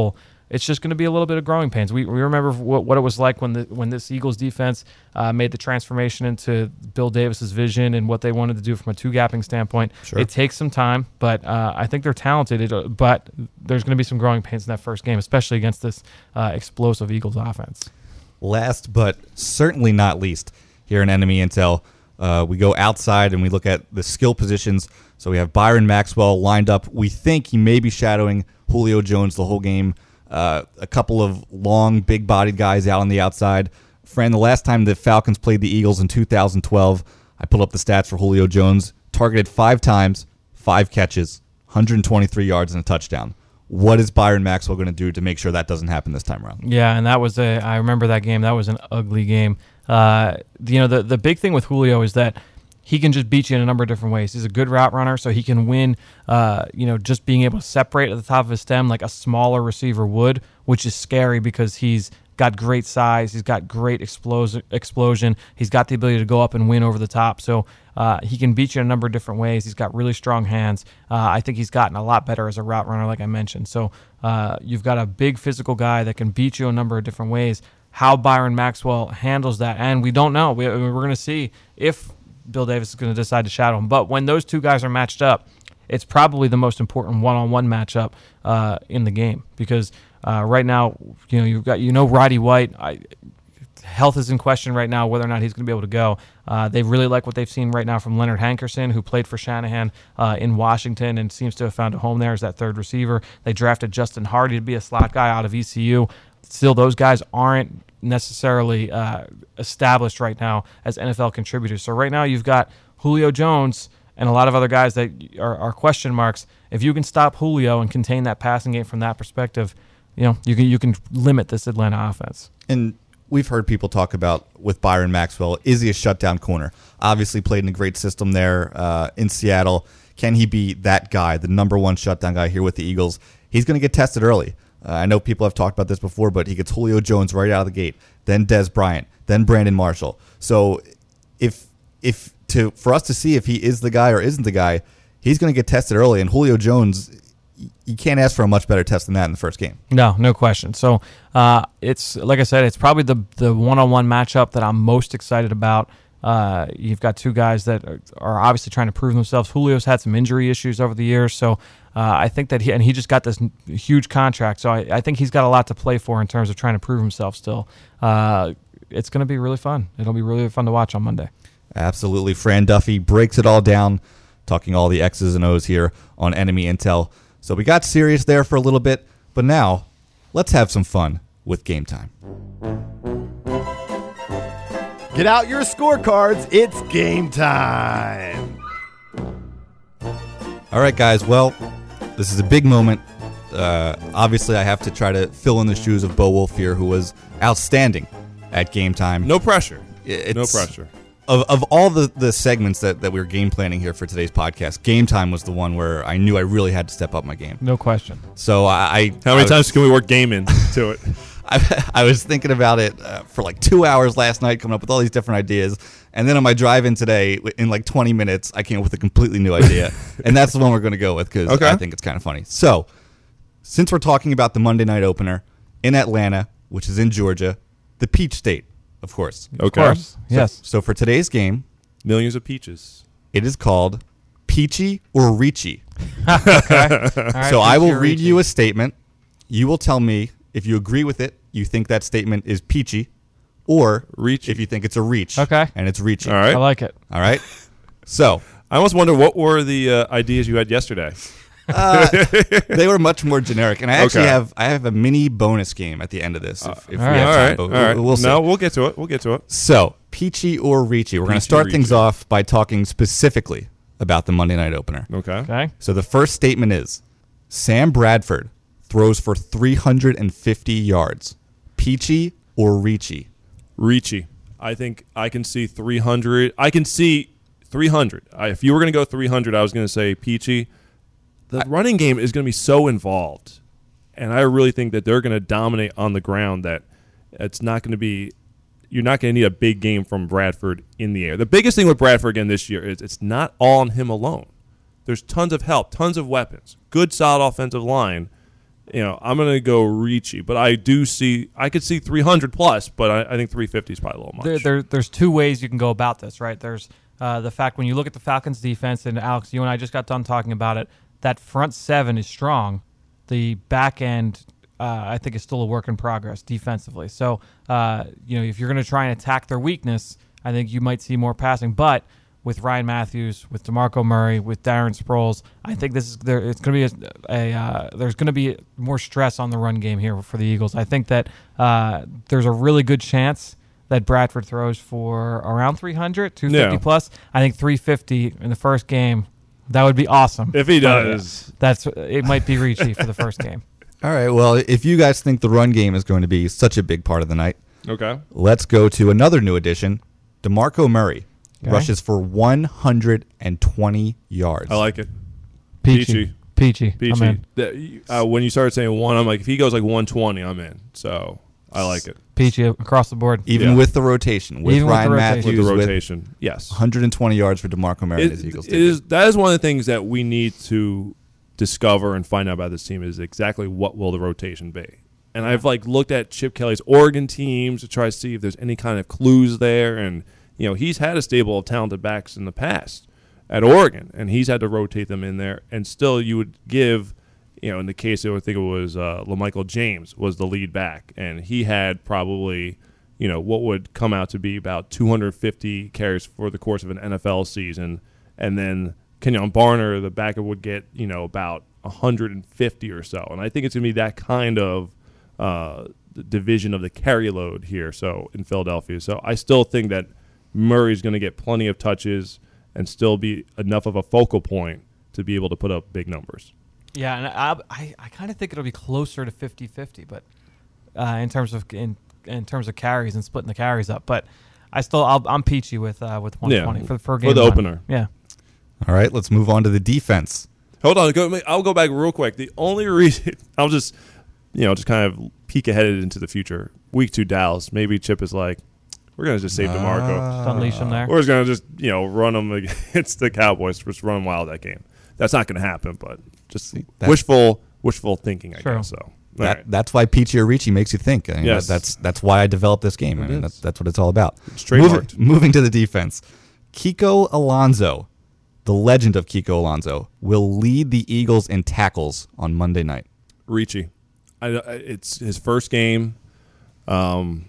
it's just going to be a little bit of growing pains. We we remember what, what it was like when the when this Eagles defense uh, made the transformation into Bill Davis's vision and what they wanted to do from a two-gapping standpoint. Sure. It takes some time, but uh, I think they're talented. It, but there's going to be some growing pains in that first game, especially against this uh, explosive Eagles offense. Last but certainly not least, here in Enemy Intel, uh, we go outside and we look at the skill positions. So we have Byron Maxwell lined up. We think he may be shadowing Julio Jones the whole game. Uh, a couple of long, big-bodied guys out on the outside. Fran, the last time the Falcons played the Eagles in two thousand twelve, I pulled up the stats for Julio Jones. Targeted five times, five catches, one hundred twenty-three yards and a touchdown. What is Byron Maxwell going to do to make sure that doesn't happen this time around? Yeah, and that was a. I remember that game. That was an ugly game. Uh, you know, the the big thing with Julio is that he can just beat you in a number of different ways. He's a good route runner, so he can win, uh, you know, just being able to separate at the top of his stem like a smaller receiver would, which is scary because he's got great size. He's got great explos- explosion. He's got the ability to go up and win over the top. So uh, he can beat you in a number of different ways. He's got really strong hands. Uh, I think he's gotten a lot better as a route runner, like I mentioned. So uh, you've got a big physical guy that can beat you a number of different ways. How Byron Maxwell handles that, and we don't know. We, we're going to see if Bill Davis is going to decide to shadow him. But when those two guys are matched up, it's probably the most important one-on-one matchup uh, in the game because uh, right now, you know, you've got you know Roddy White. I, health is in question right now, whether or not he's going to be able to go. Uh, they really like what they've seen right now from Leonard Hankerson, who played for Shanahan uh, in Washington and seems to have found a home there as that third receiver. They drafted Justin Hardy to be a slot guy out of E C U. Still, those guys aren't necessarily uh, established right now as N F L contributors. So right now you've got Julio Jones and a lot of other guys that are, are question marks. If you can stop Julio and contain that passing game from that perspective, you know you can you can limit this Atlanta offense. And we've heard people talk about with Byron Maxwell, is he a shutdown corner? Obviously played in a great system there uh, in Seattle. Can he be that guy, the number one shutdown guy here with the Eagles? He's going to get tested early. Uh, I know people have talked about this before, but he gets Julio Jones right out of the gate, then Dez Bryant, then Brandon Marshall. So if if to for us to see if he is the guy or isn't the guy, he's going to get tested early. And Julio Jones, you can't ask for a much better test than that in the first game. No, no question. So uh, it's like I said, it's probably the the one-on-one matchup that I'm most excited about. Uh, you've got two guys that are, are obviously trying to prove themselves. Julio's had some injury issues over the years, so uh, I think that he and he just got this huge contract. So I, I think he's got a lot to play for in terms of trying to prove himself still. Uh, it's going to be really fun. It'll be really fun to watch on Monday. Absolutely. Fran Duffy breaks it all down, talking all the X's and O's here on Enemy Intel. So we got serious there for a little bit, but now let's have some fun with Game Time. Get out your scorecards. It's game time. All right, guys. Well, this is a big moment. Uh, obviously, I have to try to fill in the shoes of Bo Wolf here, who was outstanding at Game Time. No pressure. It's, no pressure. Of of all the, the segments that, that we were game planning here for today's podcast, Game Time was the one where I knew I really had to step up my game. No question. So I, I How many I was, times can we work game into it? I, I was thinking about it uh, for like two hours last night, coming up with all these different ideas. And then on my drive in today, in like twenty minutes, I came up with a completely new idea. And that's the one we're going to go with because Okay. I think it's kind of funny. So, since we're talking about the Monday night opener in Atlanta, which is in Georgia, the Peach State, of course. Okay. Of course. So, Yes. So for today's game, Millions of peaches. it is called Peachy or Reachy. Okay. All right, So I will Peachy or read Reachy. you a statement. You will tell me if you agree with it, you think that statement is peachy, or Reachy. if you think it's a reach. Okay. And it's reachy. All right. I like it. All right. So I almost wonder what were the uh, ideas you had yesterday. uh, they were much more generic, and I actually Okay. have I have a mini bonus game at the end of this if, if we all right. have All time. right. But All we'll, right. we'll see. No, we'll get to it. We'll get to it. So peachy or reachy. We're going to Peachy, start things reachy. off by talking specifically about the Monday night opener. Okay. Okay. So the first statement is Sam Bradford throws for three hundred fifty yards. Peachy or reachy? Reachy. I think I can see three hundred. I can see three hundred. I, if you were going to go three hundred, I was going to say peachy. The running game is going to be so involved, and I really think that they're going to dominate on the ground that it's not going to be – you're not going to need a big game from Bradford in the air. The biggest thing with Bradford again this year is it's not all on him alone. There's tons of help, tons of weapons, good, solid offensive line. you know, I'm going to go Ricci, but I do see I could see three hundred plus, but I, I think three fifty is probably a little much. There, there, there's two ways you can go about this, right? There's uh, the fact when you look at the Falcons' defense, and Alex, you and I just got done talking about it, that front seven is strong. The back end, uh, I think, is still a work in progress defensively. So, uh, you know, if you're going to try and attack their weakness, I think you might see more passing. But with Ryan Matthews, with DeMarco Murray, with Darren Sproles, I think this is there. It's going to be a, a uh, there's going to be more stress on the run game here for the Eagles. I think that uh, there's a really good chance that Bradford throws for around three hundred, two fifty Yeah. plus. I think three fifty in the first game. That would be awesome. If he But, does. uh, that's it. Might be Ricci for the first game. All right. Well, if you guys think the run game is going to be such a big part of the night, Okay. let's go to another new addition. DeMarco Murray Okay. rushes for one hundred twenty yards. I like it. Peachy, peachy. I'm Peachy. in. The- uh, when you started saying one, I'm like, if he goes like one twenty, I'm in. So I like it. Peachy across the board. Even Yeah. with the rotation, with Even with Ryan the rotation. Matthews, With the with rotation. Yes. one hundred twenty yards for DeMarco Murray It, and his Eagles. it is, that is one of the things that we need to discover and find out about this team is exactly what will the rotation be. And I've like looked at Chip Kelly's Oregon teams to try to see if there's any kind of clues there. And you know, he's had a stable of talented backs in the past at Oregon, and he's had to rotate them in there. And still, you would give, you know, in the case of I think it was uh, LaMichael James was the lead back, and he had probably, you know, what would come out to be about two hundred fifty carries for the course of an N F L season, and then Kenyon Barner, the backup, would get, you know, about one hundred fifty or so. And I think it's going to be that kind of uh, the division of the carry load here, so in Philadelphia. So I still think that Murray's going to get plenty of touches and still be enough of a focal point to be able to put up big numbers. Yeah, and I I, I kind of think it'll be closer to fifty-fifty, but uh, in terms of in in terms of carries and splitting the carries up. But I still I'll, I'm peachy with uh, with one twenty Yeah, for for, for game the one. opener. Yeah. All right, let's move on to the defense. Hold on, go, I'll go back real quick. The only reason I'll just, you know, just kind of peek ahead into the future. Week two, Dallas. Maybe Chip is like, we're gonna just save DeMarco. Just unleash him there. We're just gonna just you know run them against the Cowboys. Just run wild that game. That's not gonna happen, but just that- wishful wishful thinking, I True. guess. So all That, right. That's why Peachy or Ricci makes you think. I mean, Yes. that, that's that's why I developed this game. I It mean, is. that's, that's what it's all about. It's trademarked. Moving, moving to the defense, Kiko Alonso, the legend of Kiko Alonso, will lead the Eagles in tackles on Monday night. Ricci. I, I- it's his first game. Um,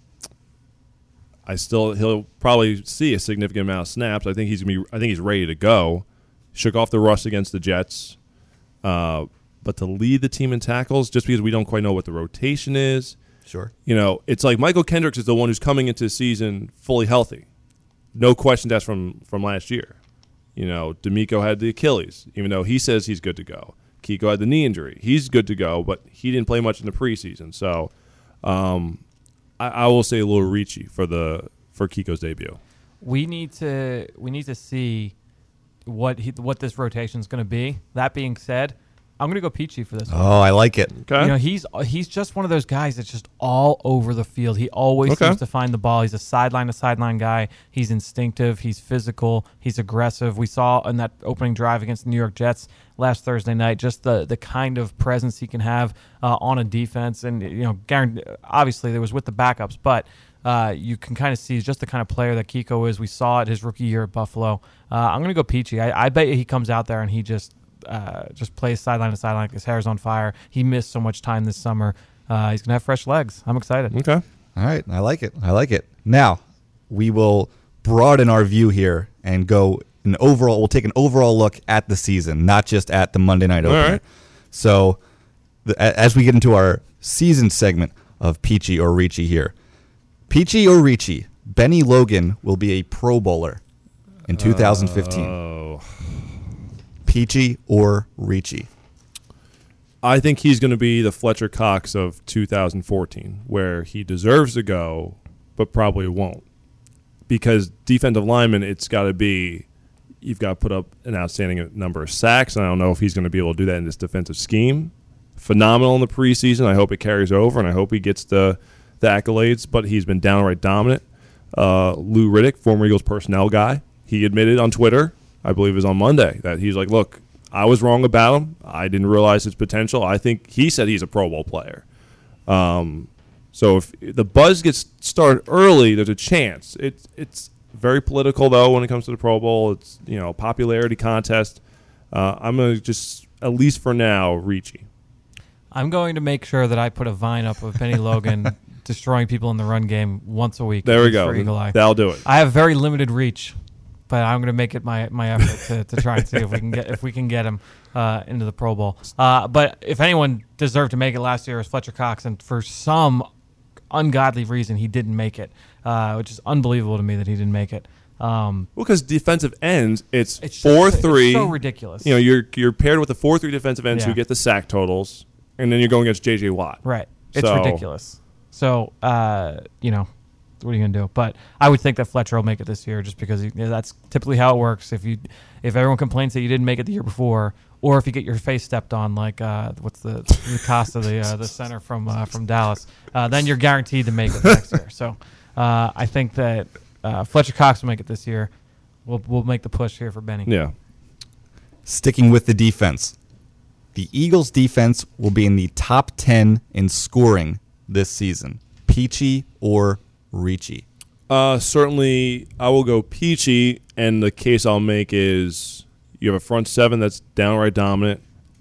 I still he'll probably see a significant amount of snaps. I think he's gonna be. I think he's ready to go. Shook off the rust against the Jets, uh, but to lead the team in tackles, just because we don't quite know what the rotation is. Sure. You know, it's like Michael Kendricks is the one who's coming into the season fully healthy. No question that's from from last year. You know, D'Amico had the Achilles, even though he says he's good to go. Kiko had the knee injury. He's good to go, but he didn't play much in the preseason. So um, I, I will say a little Ricci for the for Kiko's debut. We need to we need to see what he, what this rotation is going to be. That being said, I'm going to go Peachy for this one. Oh, I like it. Okay. You know, he's he's just one of those guys that's just all over the field. He always Okay. seems to find the ball. He's a sideline to sideline guy. He's instinctive. He's physical. He's aggressive. We saw in that opening drive against the New York Jets last Thursday night just the the kind of presence he can have uh, on a defense. And you know, guarantee, obviously there was with the backups, but uh, you can kind of see just the kind of player that Kiko is. We saw it his rookie year at Buffalo. Uh, I'm going to go Peachy. I, I bet he comes out there and he just. Uh, just plays sideline to sideline. His hair's on fire. He missed so much time this summer. Uh, he's gonna have fresh legs. I'm excited. Okay. All right, I like it. I like it. Now, we will broaden our view here and go an overall. We'll take an overall look at the season, not just at the Monday night All opener. right. So, the, a- as we get into our season segment of Peachy or Ricci here, Peachy or Ricci, Benny Logan will be a Pro Bowler in two thousand fifteen. Oh, Peachy or Ricci? I think he's going to be the Fletcher Cox of two thousand fourteen, where he deserves to go, but probably won't. Because defensive lineman, it's got to be, you've got to put up an outstanding number of sacks, and I don't know if he's going to be able to do that in this defensive scheme. Phenomenal in the preseason. I hope it carries over, and I hope he gets the, the accolades, but he's been downright dominant. Uh, Lou Riddick, former Eagles personnel guy, he admitted on Twitter, I believe it was on Monday, that he's like, look, I was wrong about him. I didn't realize his potential. I think he said he's a Pro Bowl player. Um, so if the buzz gets started early, there's a chance. It's it's very political though when it comes to the Pro Bowl. It's you know popularity contest. Uh, I'm gonna just at least for now Ricci. I'm going to make sure that I put a vine up of Benny Logan destroying people in the run game once a week. There we go. For Eagle Eye. That'll do it. I have very limited reach, but I'm going to make it my, my effort to, to try and see if we can get if we can get him uh, into the Pro Bowl. Uh, but if anyone deserved to make it last year, it was Fletcher Cox, and for some ungodly reason, he didn't make it, uh, which is unbelievable to me that he didn't make it. Um, Well, because defensive ends, it's It's four just- three. it's so ridiculous. You know, you're you're paired with the four three defensive ends Yeah. who get the sack totals, and then you're going against J J Watt. Right. It's So- ridiculous. So, uh, you know, what are you going to do? But I would think that Fletcher will make it this year just because he, you know, that's typically how it works. If you, if everyone complains that you didn't make it the year before, or if you get your face stepped on, like uh, what's the, the Costa, the uh, the center from uh, from Dallas, uh, then you're guaranteed to make it next year. So uh, I think that uh, Fletcher Cox will make it this year. We'll we'll make the push here for Benny. Yeah. Sticking with the defense, the Eagles' defense will be in the top ten in scoring this season. Peachy or Ricci? Uh, certainly, I will go Peachy, and the case I'll make is you have a front seven that's downright dominant,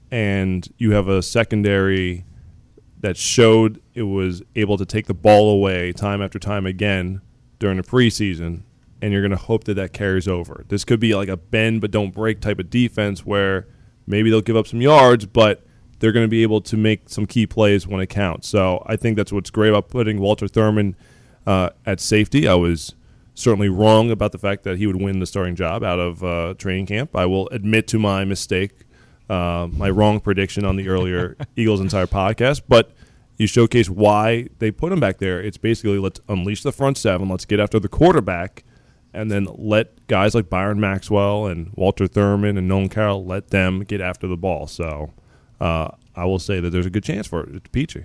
and you have a secondary that showed it was able to take the ball away time after time again during the preseason, and you're going to hope that that carries over. This could be like a bend but don't break type of defense where maybe they'll give up some yards, but they're going to be able to make some key plays when it counts. So I think that's what's great about putting Walter Thurman uh, at safety. I was certainly wrong about the fact that he would win the starting job out of uh, training camp. I will admit to my mistake, uh, my wrong prediction on the earlier Eagles Insider podcast, but you showcase why they put him back there. It's basically let's unleash the front seven, let's get after the quarterback, and then let guys like Byron Maxwell and Walter Thurman and Nolan Carroll, let them get after the ball. So uh, I will say that there's a good chance for it. It's Peachy.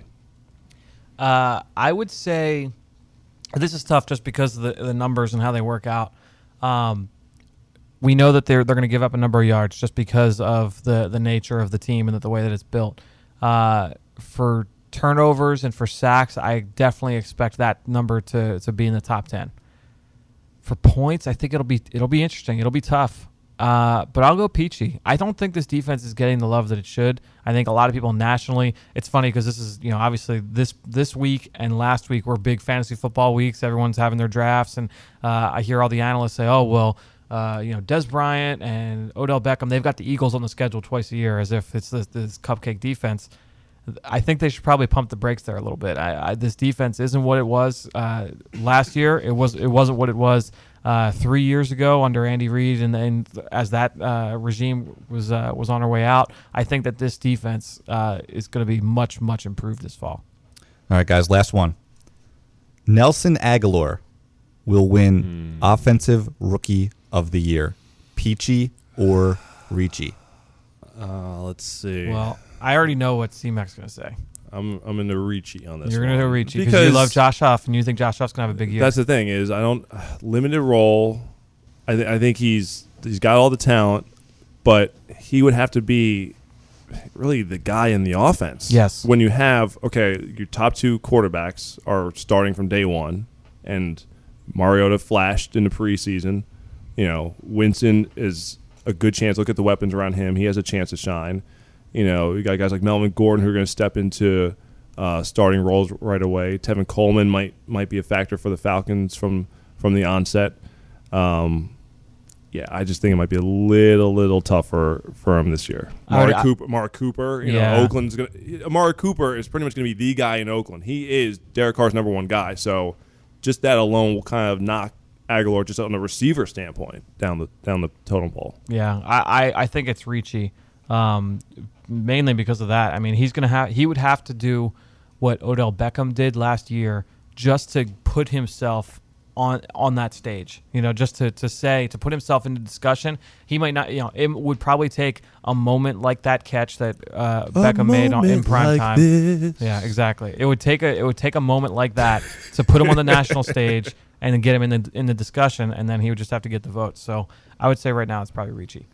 Uh, I would say this is tough just because of the, the numbers and how they work out. Um, we know that they're they're going to give up a number of yards just because of the, the nature of the team and the way that it's built. Uh, for turnovers and for sacks, I definitely expect that number to, to be in the top ten. For points, I think it'll be it'll be interesting. It'll be tough. Uh, but I'll go Peachy. I don't think this defense is getting the love that it should. I think a lot of people nationally, it's funny because this is, you know, obviously this this week and last week were big fantasy football weeks. Everyone's having their drafts, and uh, I hear all the analysts say, oh, well, uh, you know, Des Bryant and Odell Beckham, they've got the Eagles on the schedule twice a year as if it's this, this cupcake defense. I think they should probably pump the brakes there a little bit. I, I, this defense isn't what it was uh, last year. It was it wasn't what it was uh, three years ago under Andy Reid, and then as that uh, regime was uh, was on our way out. I think that this defense uh, is going to be much much improved this fall. All right, guys, last one. Nelson Aguilar will win Mm. Offensive Rookie of the Year. Peachy or Ricci? Uh, let's see. Well, I already know what C-Mac's going to say. I'm I'm in the Ricci on this. You're going to one. go Ricci because you love Josh Huff and you think Josh Huff's going to have a big year. That's the thing is I don't limited role. I th- I think he's he's got all the talent, but he would have to be really the guy in the offense. Yes. When you have okay, your top two quarterbacks are starting from day one, and Mariota flashed in the preseason. You know, Winston is a good chance. Look at the weapons around him. He has a chance to shine. You know, you got guys like Melvin Gordon who are going to step into uh, starting roles right away. Tevin Coleman might might be a factor for the Falcons from from the onset. Um, yeah, I just think it might be a little little tougher for him this year. Amari I- Cooper, Amari Cooper, you Yeah. know, Oakland's going to Amari Cooper is pretty much going to be the guy in Oakland. He is Derek Carr's number one guy. So just that alone will kind of knock Aguilar just on the receiver standpoint down the down the totem pole. Yeah, I, I, I think it's Ricci, um, mainly because of that. I mean, he's gonna have he would have to do what Odell Beckham did last year just to put himself on on that stage. You know, just to, to say to put himself into discussion. He might not. You know, it would probably take a moment like that catch that uh, Beckham made on, in prime time. This. Yeah, exactly. It would take a it would take a moment like that to put him on the national stage and then get him in the in the discussion, and then he would just have to get the votes. So I would say right now it's probably Ricci.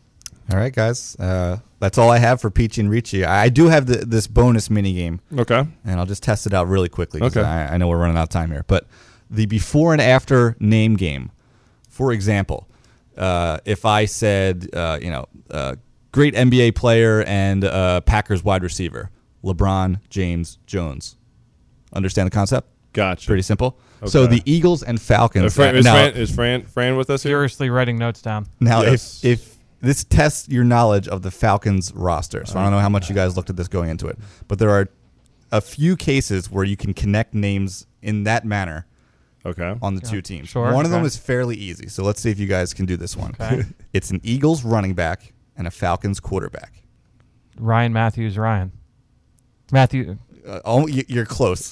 All right, guys. Uh, that's all I have for Peachy and Ricci. I I do have the, this bonus mini game, Okay. and I'll just test it out really quickly because Okay. I, I know we're running out of time here. But the before and after name game, for example, uh, if I said, uh, you know, uh, great N B A player and uh, Packers wide receiver, LeBron James Jones. Understand the concept? Gotcha. Pretty simple. So Okay. the Eagles and Uh, Falcons. Fran, is, now, Fran, is Fran, Fran with us here? Furiously writing notes down. now Yes. if if this tests your knowledge of the Falcons roster, so I don't know how much you guys looked at this going into it, but there are a few cases where you can connect names in that manner Okay. on the two teams. Sure, One of them okay. is fairly easy, so let's see if you guys can do this one. Okay. It's an Eagles running back and a Falcons quarterback. Ryan Matthews, Ryan. Matthew, Uh, oh, y- you're close.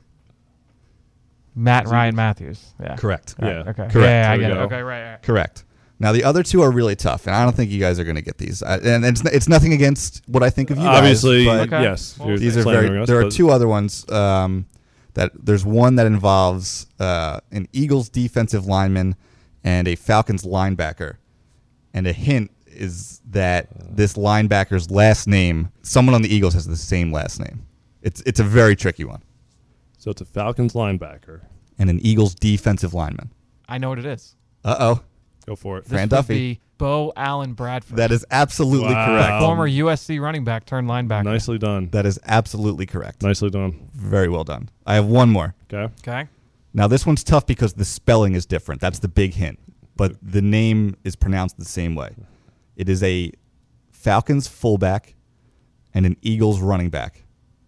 Matt Ryan Matthews. Yeah. Correct. Right, Yeah. Okay. Correct. Yeah, I There we get it. go. Okay, right, right. Correct. Now the other two are really tough, and I don't think you guys are going to get these. Uh, and it's it's nothing against what I think of you guys. Obviously, but Okay. yes. Well, you're these are slandering very. us, There are but- two other ones. Um, that there's one that involves uh, an Eagles defensive lineman and a Falcons linebacker, and a hint is that this linebacker's last name, someone on the Eagles has the same last name. It's it's a very tricky one, So it's a Falcons linebacker. and an Eagles defensive lineman. I know what it is. Uh oh, Go for it. This Fran would Duffy. be Bo Allen Bradford. That is absolutely Wow. correct. former U S C running back turned linebacker. Nicely done. That is absolutely correct. Nicely done. Very well done. I have one more. Okay. Okay. Now this one's tough because the spelling is different. That's the big hint. But the name is pronounced the same way. It is a Falcons fullback and an Eagles running back.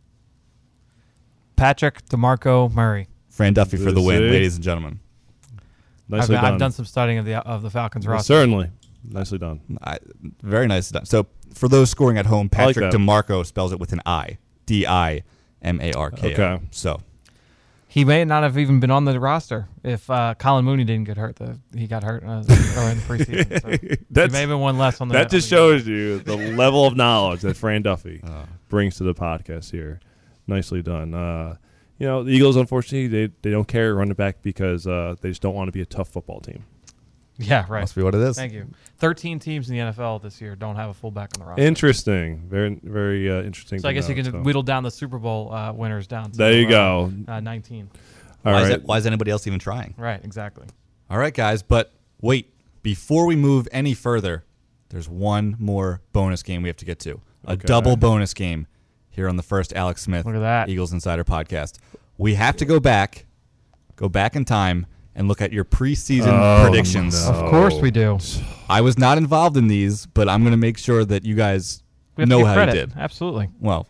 Patrick DeMarco Murray. Fran Duffy for the win, See? ladies and gentlemen. I've, Nicely done. I've done some studying of the of the Falcons Well, roster. certainly. Nicely done. I, very nice done. So for those scoring at home, I like Patrick that. DeMarco spells it with an I. D I M A R K O. Okay. So He may not have even been on the roster if uh, Colin Mooney didn't get hurt. The, he got hurt uh, early in the preseason. So he That's- may have been one less on the. That just on the- shows you the level of knowledge that Fran Duffy brings to the podcast here. Nicely done. Uh, you know, the Eagles, unfortunately, they, they don't carry a running back because uh, they just don't want to be a tough football team. Yeah, right. must be what it is. Thank you. Thirteen teams in the N F L this year don't have a fullback on the roster. Interesting. Very, very uh, interesting. So I to guess you know, can so. whittle down the Super Bowl uh, winners down. To, There you uh, go. Uh, Nineteen. All why, right. is that, why is anybody else even trying? Right. Exactly. All right, guys, but wait. Before we move any further, there's one more bonus game we have to get to. A Okay. double bonus game here on the first Alex Smith Look at that. Eagles Insider podcast. We have to go back, go back in time, and look at your preseason Oh, predictions. no. Of course we do. I was not involved in these, but I'm going to make sure that you guys We have know to give how credit. you did. Absolutely. Well,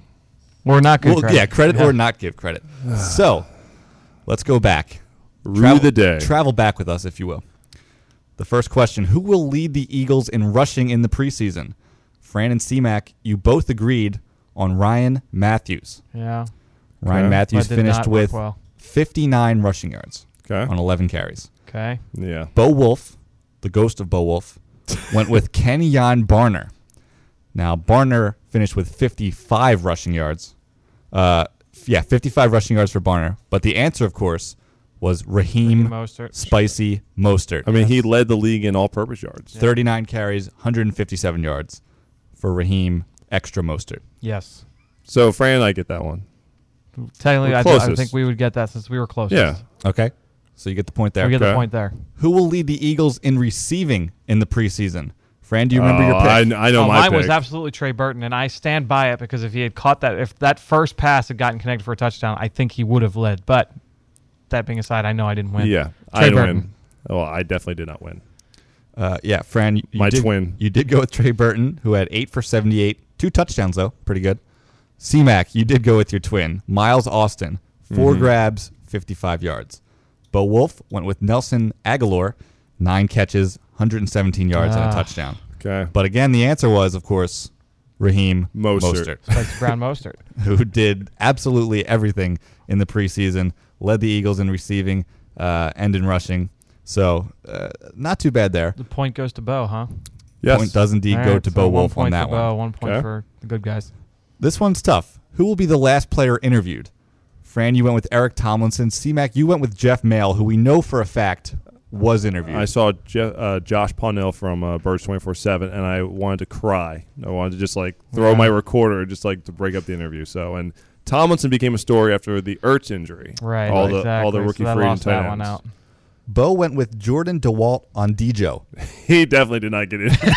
We're not good. well credit. yeah, credit or not give credit. So, let's go back. Rue the day. Travel back with us, if you will. The first question, who will lead the Eagles in rushing in the preseason? Fran and C-Mac, you both agreed on Ryan Matthews. Yeah. Ryan Okay. Matthews That did finished not work with well. fifty-nine rushing yards Okay. on eleven carries. Okay. Yeah. Bo Wolf, the ghost of Bo Wolf, went with Kenyon Barner. Now, Barner finished with fifty-five rushing yards. Uh, f- yeah, fifty-five rushing yards for Barner. But the answer, of course, was Raheem Mostert. Spicy Mostert. I mean, he led the league in all-purpose yards. thirty-nine carries, one hundred fifty-seven yards for Raheem Extra Mostert. Yes. So, Fran and I get that one. Technically, We're I, th- I closest. think we would get that since we were closest. Yeah. Okay, so you get the point there. We get the Okay. point there. Who will lead the Eagles in receiving in the preseason? Fran, do you remember Oh, your pick? I, kn- I know Oh, my mine pick. was absolutely Trey Burton, and I stand by it because if he had caught that, if that first pass had gotten connected for a touchdown, I think he would have led. But that being aside, I know I didn't win. Yeah. I Trey didn't Burton. win. Oh, I definitely did not win. Uh, yeah, Fran, you My did, twin. You did go with Trey Burton, who had eight for seventy-eight, two touchdowns though, pretty good. C-Mac, you did go with your twin, Miles Austin, four Mm-hmm. grabs, fifty-five yards. Bo Wolf went with Nelson Aguilar, nine catches, one hundred seventeen yards and Ah. a touchdown. Okay. But again, the answer was, of course, Raheem Mostert. Mostert, Spicy Brown Mostert. who did absolutely everything in the preseason, led the Eagles in receiving uh, and in rushing. So uh, not too bad there. The point goes to Bo, huh? Yes. Point does indeed All go right, to so Bo one Wolf point on that for one. Bo, one point Okay. for the good guys. This one's tough. Who will be the last player interviewed? Fran, you went with Eric Tomlinson. C-Mac, you went with Jeff Mail, who we know for a fact was interviewed. I saw Je- uh, Josh Parnell from uh, Birds twenty-four seven, and I wanted to cry. I wanted to just like throw Yeah. my recorder just like to break up the interview. So and Tomlinson became a story after the Ertz injury. Right, All the exactly. all the rookie so that free lost agent tight that one ends. out. Bo went with Jordan DeWalt on Dejo. He definitely did not get interviewed.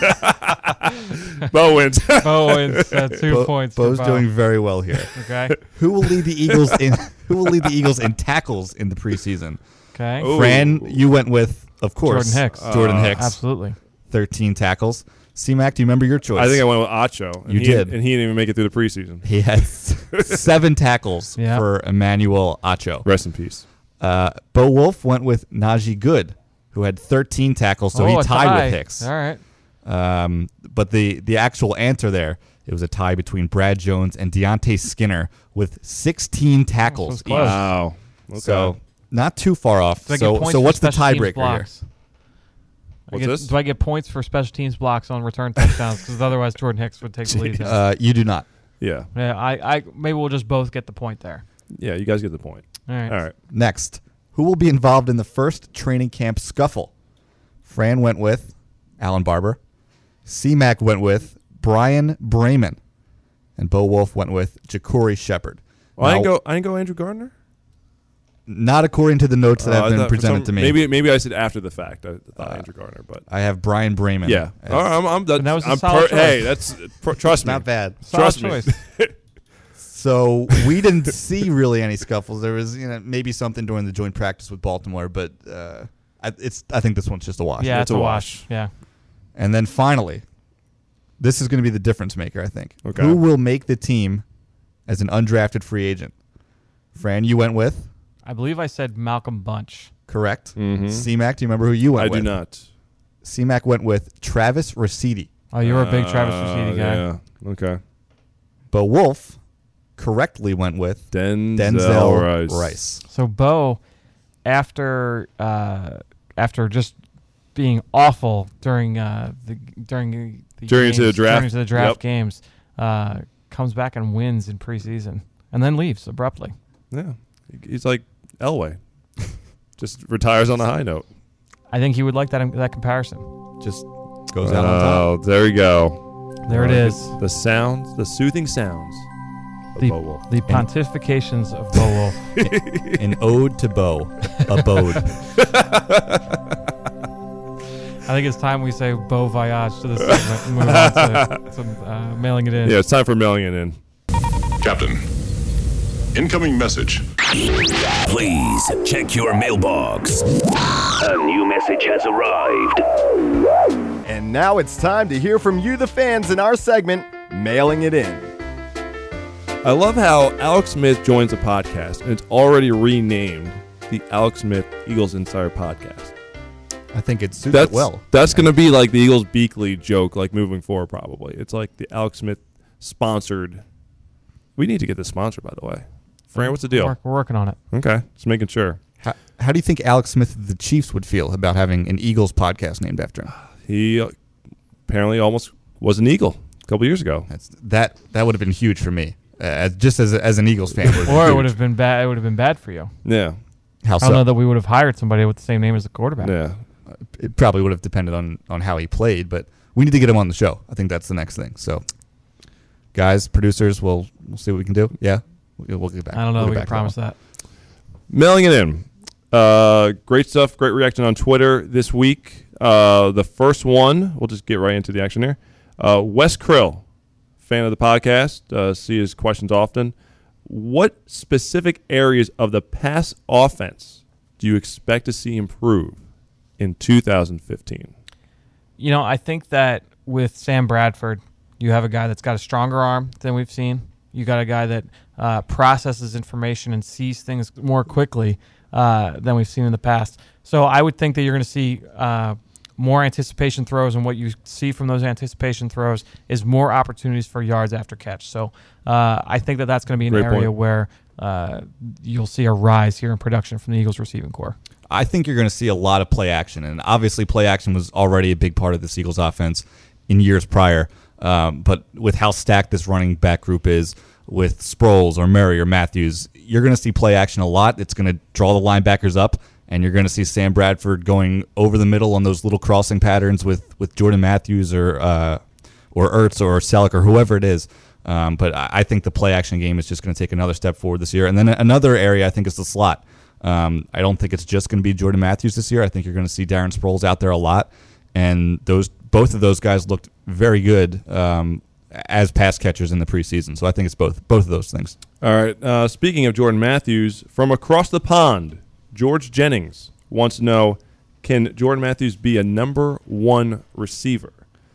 Bo wins. Bo wins uh, two Bo- points. for Bo's Bo. doing very well here. Okay. Who will lead the Eagles in Who will lead the Eagles in tackles in the preseason? Okay. Ooh. Fran, you went with, of course, Jordan Hicks. Jordan Uh, Hicks, Absolutely. thirteen tackles. C-Mac, do you remember your choice? I think I went with Acho. And You he, did. and he didn't even make it through the preseason. he had seven tackles Yeah. for Emmanuel Acho. Rest in peace. Uh, Bo Wolf went with Najee Good, who had thirteen tackles, so oh, he a tied tie. with Hicks. All right. Um, but the the actual answer there, it was a tie between Brad Jones and Deontay Skinner with sixteen tackles. That was close. each. Wow. Okay. So not too far off. Do I get So points so for what's the special teams tiebreaker here? blocks? I What's get- this? Do I get points for special teams blocks on return touchdowns? Because otherwise Jordan Hicks would take the lead. there. Uh, you do not. yeah. Yeah, I, I maybe we'll just both get the point there. Yeah, you guys get the point. All right. All right. Next, who will be involved in the first training camp scuffle? Fran went with Alan Barber. C-Mac went with Brian Brayman. And Bo Wolf went with Ja'Cory Shepard. Well, I Now, didn't go. I didn't go Andrew Gardner. Not according to the notes that Oh, have I been thought for presented some- to me. Maybe maybe I said after the fact. I thought Uh, Andrew Gardner, but I have Brian Brayman. yeah. as- All right, I'm, I'm, that's, And that was a I'm solid choice. Hey, that's pr- trust me. not bad. Trust Solid me. choice. So we didn't see really any scuffles. There was, you know, maybe something during the joint practice with Baltimore, but uh, I, it's. I think this one's just a wash. Yeah, It's it's a a wash. wash. Yeah. And then finally, this is going to be the difference maker, I think. Okay. Who will make the team as an undrafted free agent? Fran, you went with? I believe I said Malcolm Bunch. Correct. Mhm. C-Mac, do you remember who you went I with? do not. C-Mac went with Travis Rosidi. Oh, you were a big Travis Uh, Rosidi guy. Yeah. Okay. Bo Wolf correctly went with Denzel, Denzel Rice. Rice. So Bo, after uh, after just being awful during uh, the during the, the During games, to the draft. during to the draft Yep. games, uh, comes back and wins in preseason, and then leaves abruptly. Yeah. He's like Elway. Just retires on a high note. I think he would like that that comparison. Just goes out on top. Oh, there you go. There it Like is. The sounds, the soothing sounds of The, Bo Wolf. the pontifications of Bo Wolf. An ode to Bo. Abode. I think it's time we say Bo voyage to this segment and move on to, to uh, mailing it in. Yeah, it's time for mailing it in. Captain, incoming message. Please check your mailbox. A new message has arrived. And now it's time to hear from you, the fans, in our segment, Mailing It In. I love how Alex Smith joins a podcast and it's already renamed the Alex Smith Eagles Insider Podcast. I think it suits That's it well. That's going to be like the Eagles Beakley joke, like moving forward, probably. It's like the Alex Smith sponsored. We need to get this sponsored, by the way. Fran, what's the deal? We're, we're working on it. Okay, just making sure. How, how do you think Alex Smith of the Chiefs would feel about having an Eagles podcast named after him? He uh, apparently almost was an Eagle a couple years ago. That's that. That would have been huge for me, uh, as, just as a, as an Eagles fan. would've been Or it huge. would have been bad. It would have been bad for you. Yeah, How I don't so? know that we would have hired somebody with the same name as the quarterback. yeah. It probably would have depended on on how he played, but we need to get him on the show. I think that's the next thing. So, guys, producers, we'll we'll see what we can do. Yeah, we'll, we'll get back. I don't know. We'll We get can back promise to that. Mailing it in. Uh, great stuff. Great reaction on Twitter this week. Uh, the first one, we'll just get right into the action here. Uh, Wes Krill, fan of the podcast, uh, see his questions often. What specific areas of the pass offense do you expect to see improve in two thousand fifteen? You know, I think that with Sam Bradford, you have a guy that's got a stronger arm than we've seen. You got a guy that uh, processes information and sees things more quickly uh, than we've seen in the past. So I would think that you're going to see uh, more anticipation throws, and what you see from those anticipation throws is more opportunities for yards after catch. So uh, I think that that's going to be an Great area point. where uh, you'll see a rise here in production from the Eagles receiving core. I think you're going to see a lot of play action, and obviously play action was already a big part of the Eagles offense in years prior. Um, but with how stacked this running back group is, with Sproles or Murray or Matthews, you're going to see play action a lot. It's going to draw the linebackers up, and you're going to see Sam Bradford going over the middle on those little crossing patterns with, with Jordan Matthews or uh, or Ertz or Selleck or whoever it is. Um, but I, I think the play action game is just going to take another step forward this year. And then another area I think is the slot. Um, I don't think it's just going to be Jordan Matthews this year. I think you're going to see Darren Sproles out there a lot, and those both of those guys looked very good um, as pass catchers in the preseason. So I think it's both both of those things. All right. Uh, speaking of Jordan Matthews, from across the pond, George Jennings wants to know, can Jordan Matthews be a number one receiver?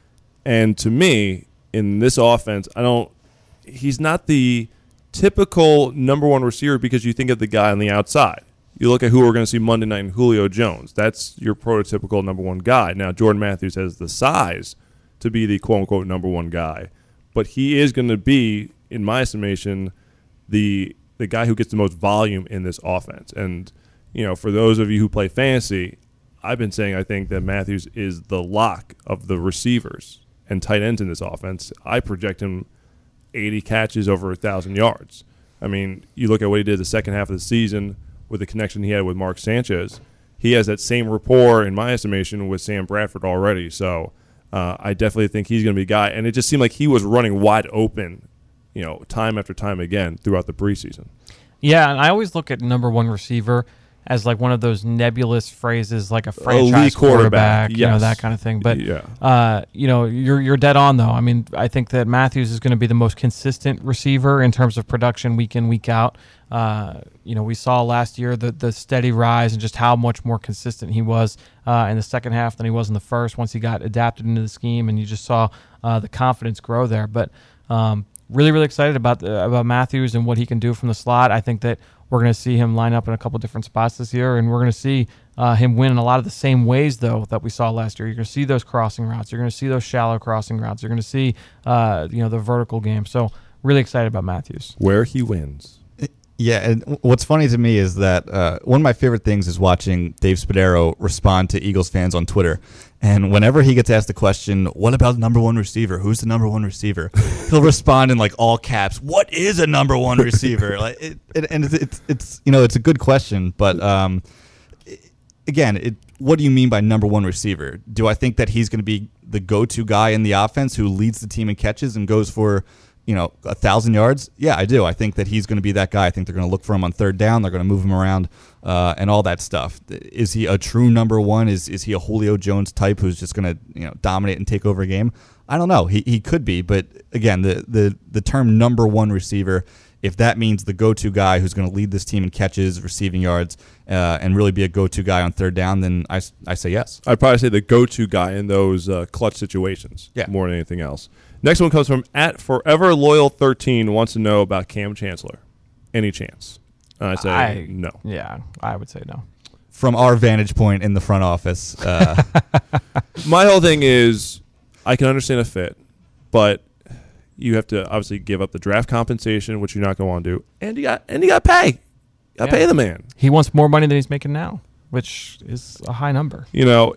And to me, in this offense, I don't. He's not the typical number one receiver because you think of the guy on the outside. You look at who we're going to see Monday night in Julio Jones. That's your prototypical number one guy. Now, Jordan Matthews has the size to be the quote-unquote number one guy, but he is going to be, in my estimation, the the guy who gets the most volume in this offense. And, you know, for those of you who play fantasy, I've been saying I think that Matthews is the lock of the receivers and tight ends in this offense. I project him eighty catches over one thousand yards. I mean, you look at what he did the second half of the season with the connection he had with Mark Sanchez. He has that same rapport, in my estimation, with Sam Bradford already. So uh, I definitely think he's going to be a guy. And it just seemed like he was running wide open, you know, time after time again throughout the preseason. Yeah, and I always look at number one receiver as like one of those nebulous phrases, like a franchise Elite quarterback, quarterback, you know, yes. that kind of thing. But Yeah. uh, you know, you're you're dead on though. I mean, I think that Matthews is going to be the most consistent receiver in terms of production week in, week out. Uh, you know, we saw last year the the steady rise and just how much more consistent he was uh, in the second half than he was in the first. Once he got adapted into the scheme, and you just saw uh, the confidence grow there. But um, really, really excited about the, about Matthews and what he can do from the slot. I think that we're going to see him line up in a couple different spots this year, and we're going to see uh, him win in a lot of the same ways, though, that we saw last year. You're going to see those crossing routes. You're going to see those shallow crossing routes. You're going to see, uh, you know, the vertical game. So really excited about Matthews. Where he wins. Yeah, and what's funny to me is that uh, one of my favorite things is watching Dave Spadaro respond to Eagles fans on Twitter. And whenever he gets asked the question, what about the number one receiver? Who's the number one receiver? He'll respond in like all caps, what is a number one receiver? Like, it, it, and it's, it's, it's, you know, it's a good question. But um, it, again, it, what do you mean by number one receiver? Do I think that he's going to be the go-to guy in the offense who leads the team in catches and goes for, you know, a thousand yards? Yeah, I do. I think that he's going to be that guy. I think they're going to look for him on third down. They're going to move him around uh, and all that stuff. Is he a true number one? Is is he a Julio Jones type who's just going to, you know, dominate and take over a game? I don't know. He he could be, but again, the the the term number one receiver, if that means the go-to guy who's going to lead this team in catches, receiving yards, uh, and really be a go-to guy on third down, then I, I say yes. I'd probably say the go-to guy in those uh, clutch situations Yeah. more than anything else. Next one comes from at Forever Loyal thirteen, wants to know about Cam Chancellor. Any chance? And I say I, no. Yeah, I would say no. From our vantage point in the front office, uh, My whole thing is I can understand a fit, but you have to obviously give up the draft compensation, which you're not going to want to do, and you got and you got to pay. You got to Yeah. pay the man. He wants more money than he's making now, which is a high number. You know,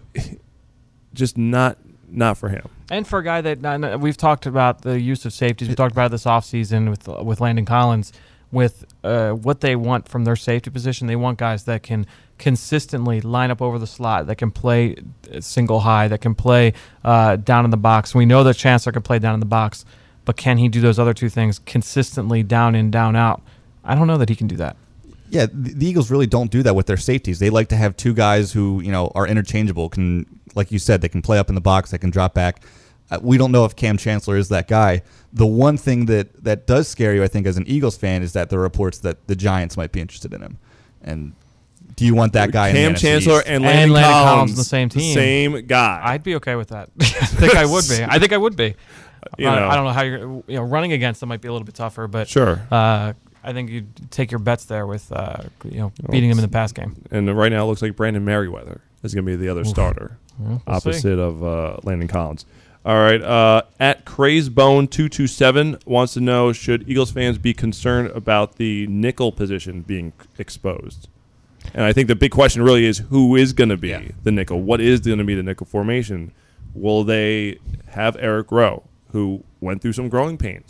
just not not for him. And for a guy that uh, no, we've talked about the use of safeties, we talked about it this offseason with with Landon Collins, with uh, what they want from their safety position. They want guys that can consistently line up over the slot, that can play single high, that can play uh, down in the box. We know that Chancellor can play down in the box, but can he do those other two things consistently, down in, down out? I don't know that he can do that. yeah, the, the Eagles really don't do that with their safeties. They like to have two guys who, you know, are interchangeable. Can, like you said, they can play up in the box, they can drop back. Uh, we don't know if Cam Chancellor is that guy. The one thing that, that does scare you, I think, as an Eagles fan, is that there are reports that the Giants might be interested in him. And do you want that guy in the Cam N F C Chancellor East? and And Landon, Landon Collins, Collins on the same team. Same guy. I'd be okay with that. I think I would be. I think I would be. You I, know. I don't know how you're. You know, running against them might be a little bit tougher, but Sure. Uh, I think you take your bets there with uh, you know beating them in the pass game. And right now it looks like Brandon Merriweather is going to be the other starter, Well, we'll opposite see. of uh, Landon Collins. All right. Uh, at Crazebone two two seven wants to know, should Eagles fans be concerned about the nickel position being exposed? And I think the big question really is, who is going to be Yeah. the nickel? What is going to be the nickel formation? Will they have Eric Rowe, who went through some growing pains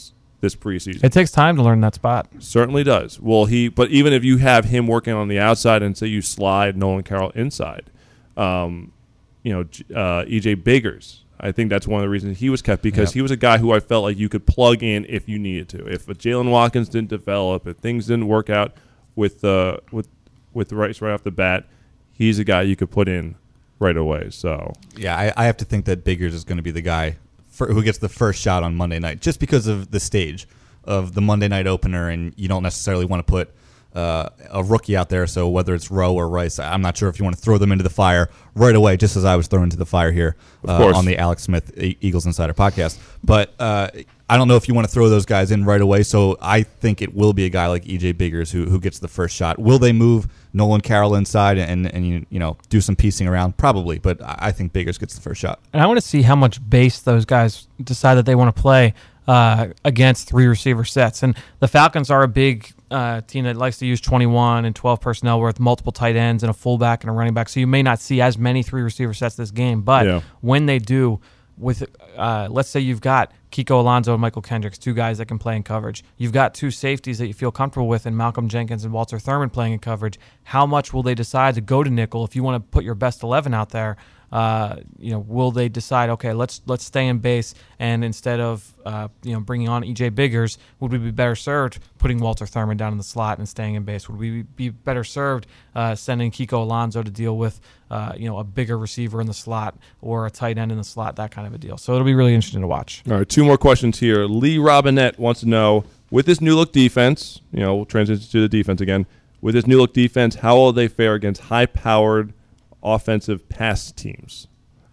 this preseason. It takes time to learn that spot. Certainly does. Well, he, but even if you have him working on the outside and say you slide Nolan Carroll inside, um, you know, uh, E J Biggers, I think that's one of the reasons he was kept because Yep. he was a guy who I felt like you could plug in if you needed to. If Jalen Watkins didn't develop, if things didn't work out with uh, with with Rice right off the bat, he's a guy you could put in right away. So Yeah, I, I have to think that Biggers is going to be the guy for, who gets the first shot on Monday night, just because of the stage of the Monday night opener, and you don't necessarily want to put uh, a rookie out there. So whether it's Rowe or Rice, I'm not sure if you want to throw them into the fire right away, just as I was thrown into the fire here uh, course. on the Alex Smith E- Eagles Insider podcast. But uh, I don't know if you want to throw those guys in right away. So I think it will be a guy like E J Biggers who who gets the first shot. Will they move Nolan Carroll inside and and you you know do some piecing around? Probably, but I I think Biggers gets the first shot. And I want to see how much base those guys decide that they want to play uh, against three receiver sets. And the Falcons are a big uh, team that likes to use twenty-one and twelve personnel with multiple tight ends and a fullback and a running back. So you may not see as many three receiver sets this game. But Yeah. when they do, with uh, let's say you've got Kiko Alonso and Michael Kendricks, two guys that can play in coverage. You've got two safeties that you feel comfortable with in Malcolm Jenkins and Walter Thurman playing in coverage. How much will they decide to go to nickel if you want to put your best eleven out there? Uh, you know, will they decide, okay, let's let's stay in base, and instead of uh, you know bringing on E J Biggers, would we be better served putting Walter Thurman down in the slot and staying in base? Would we be better served uh, sending Kiko Alonso to deal with uh, you know a bigger receiver in the slot or a tight end in the slot, that kind of a deal? So it'll be really interesting to watch. all right, two more questions here. Lee Robinette wants to know, with this new look defense, you know, we'll transition to the defense again. With this new look defense, how will they fare against high-powered offensive pass teams?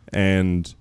And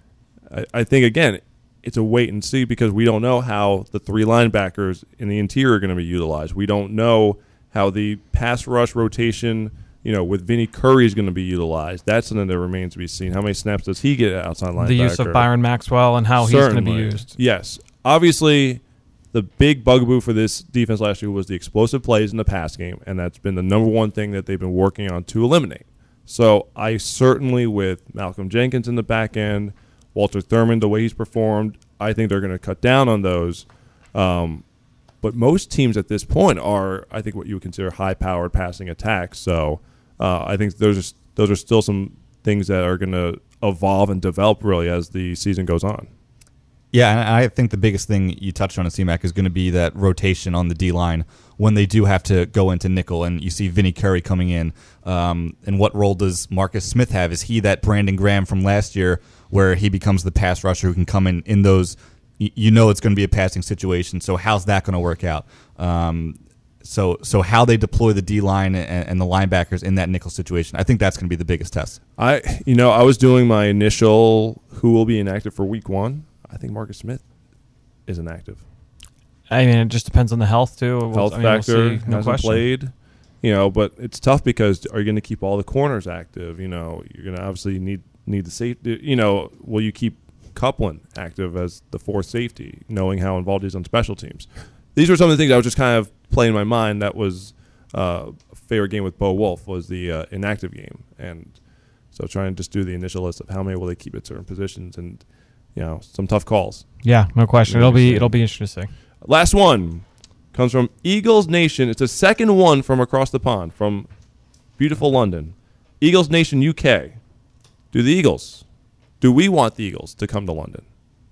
I, I think, again, it's a wait and see because we don't know how the three linebackers in the interior are going to be utilized. We don't know how the pass rush rotation, you know, with Vinny Curry is going to be utilized. That's something that remains to be seen. How many snaps does he get outside linebacker? The use of Byron Maxwell and how he's going to be Certainly. used. Yes. Obviously, the big bugaboo for this defense last year was the explosive plays in the pass game, and that's been the number one thing that they've been working on to eliminate. So I certainly, with Malcolm Jenkins in the back end, Walter Thurman, the way he's performed, I think they're going to cut down on those. Um, but most teams at this point are, I think, what you would consider high-powered passing attacks. So uh, I think those are, those are still some things that are going to evolve and develop, really, as the season goes on. Yeah, and I think the biggest thing you touched on at C MAC is going to be that rotation on the D-line when they do have to go into nickel, and you see Vinny Curry coming in. Um, and what role does Marcus Smith have? Is he that Brandon Graham from last year where he becomes the pass rusher who can come in in those – you know it's going to be a passing situation, so how's that going to work out? Um, so so how they deploy the D-line and, and the linebackers in that nickel situation, I think that's going to be the biggest test. I, you know, I was doing my initial who will be inactive for week one. I think Marcus Smith is inactive. I mean, it just depends on the health too. We'll- Health I mean, we'll factor, see, no hasn't question. played. You know, but it's tough because are you going to keep all the corners active? You know, you're going to obviously need need the safety. You know, will you keep Copeland active as the fourth safety, knowing how involved he is on special teams? These were some of the things I was just kind of playing in my mind. That was uh, a favorite game with Bo Wolf was the uh, inactive game, and so trying to just do the initial list of how many will they keep at certain positions, and you know, some tough calls. Yeah, no question. Yeah, It'll be interesting. it'll be interesting. Last one comes from Eagles Nation. It's a second one from across the pond, from beautiful London. Eagles Nation U K. Do the Eagles, do we want the Eagles to come to London?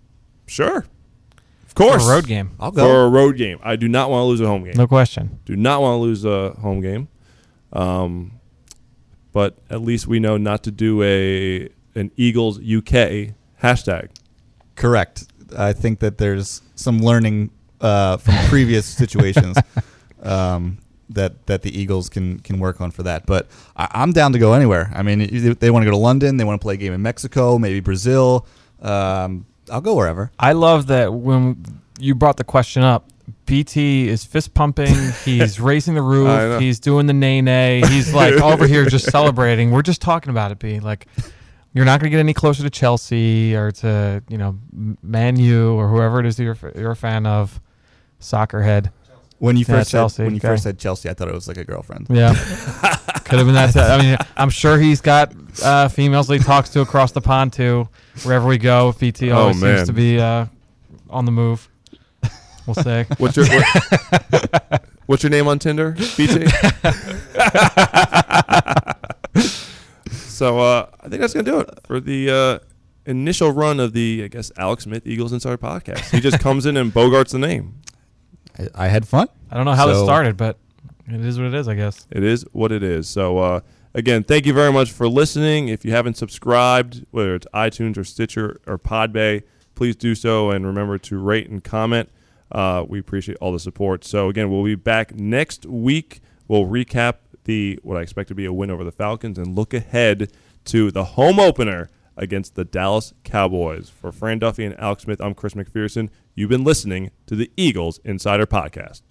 Sure. Of course. For a road game. I'll For go. a road game. I do not want to lose a home game. No question. Do not want to lose a home game. Um, but at least we know not to do a an Eagles U K hashtag. Correct. I think that there's some learning uh, from previous situations um, that that the Eagles can can work on for that. But I, I'm down to go anywhere. I mean, they, they want to go to London. They want to play a game in Mexico, maybe Brazil. Um, I'll go wherever. I love that when you brought the question up, B T is fist pumping. He's raising the I know. roof. He's doing the nay nay. He's like over here just celebrating. We're just talking about it, B. Like, you're not going to get any closer to Chelsea or to, you know, Man U or whoever it is that you're, you're a fan of. Soccer head. When you Yeah, first Chelsea, said, when you okay. first said Chelsea, I thought it was like a girlfriend. Yeah. Could have been that. I mean, I'm sure he's got uh, females that he talks to across the pond, too. Wherever we go, B T Oh, always man. seems to be uh, on the move. We'll see. What's your what, what's your name on Tinder, B T? So uh, I think that's gonna do it for the uh, initial run of the I guess Alex Smith Eagles Insider podcast. He just comes in and bogarts the name. I, I had fun. I don't know how So- this started, but it is what it is, I guess. It is what it is. So, uh, again, thank you very much for listening. If you haven't subscribed, whether it's iTunes or Stitcher or Podbay, please do so. And remember to rate and comment. Uh, we appreciate all the support. So, again, we'll be back next week. We'll recap the what I expect to be a win over the Falcons and look ahead to the home opener against the Dallas Cowboys. For Fran Duffy and Alex Smith, I'm Chris McPherson. You've been listening to the Eagles Insider Podcast.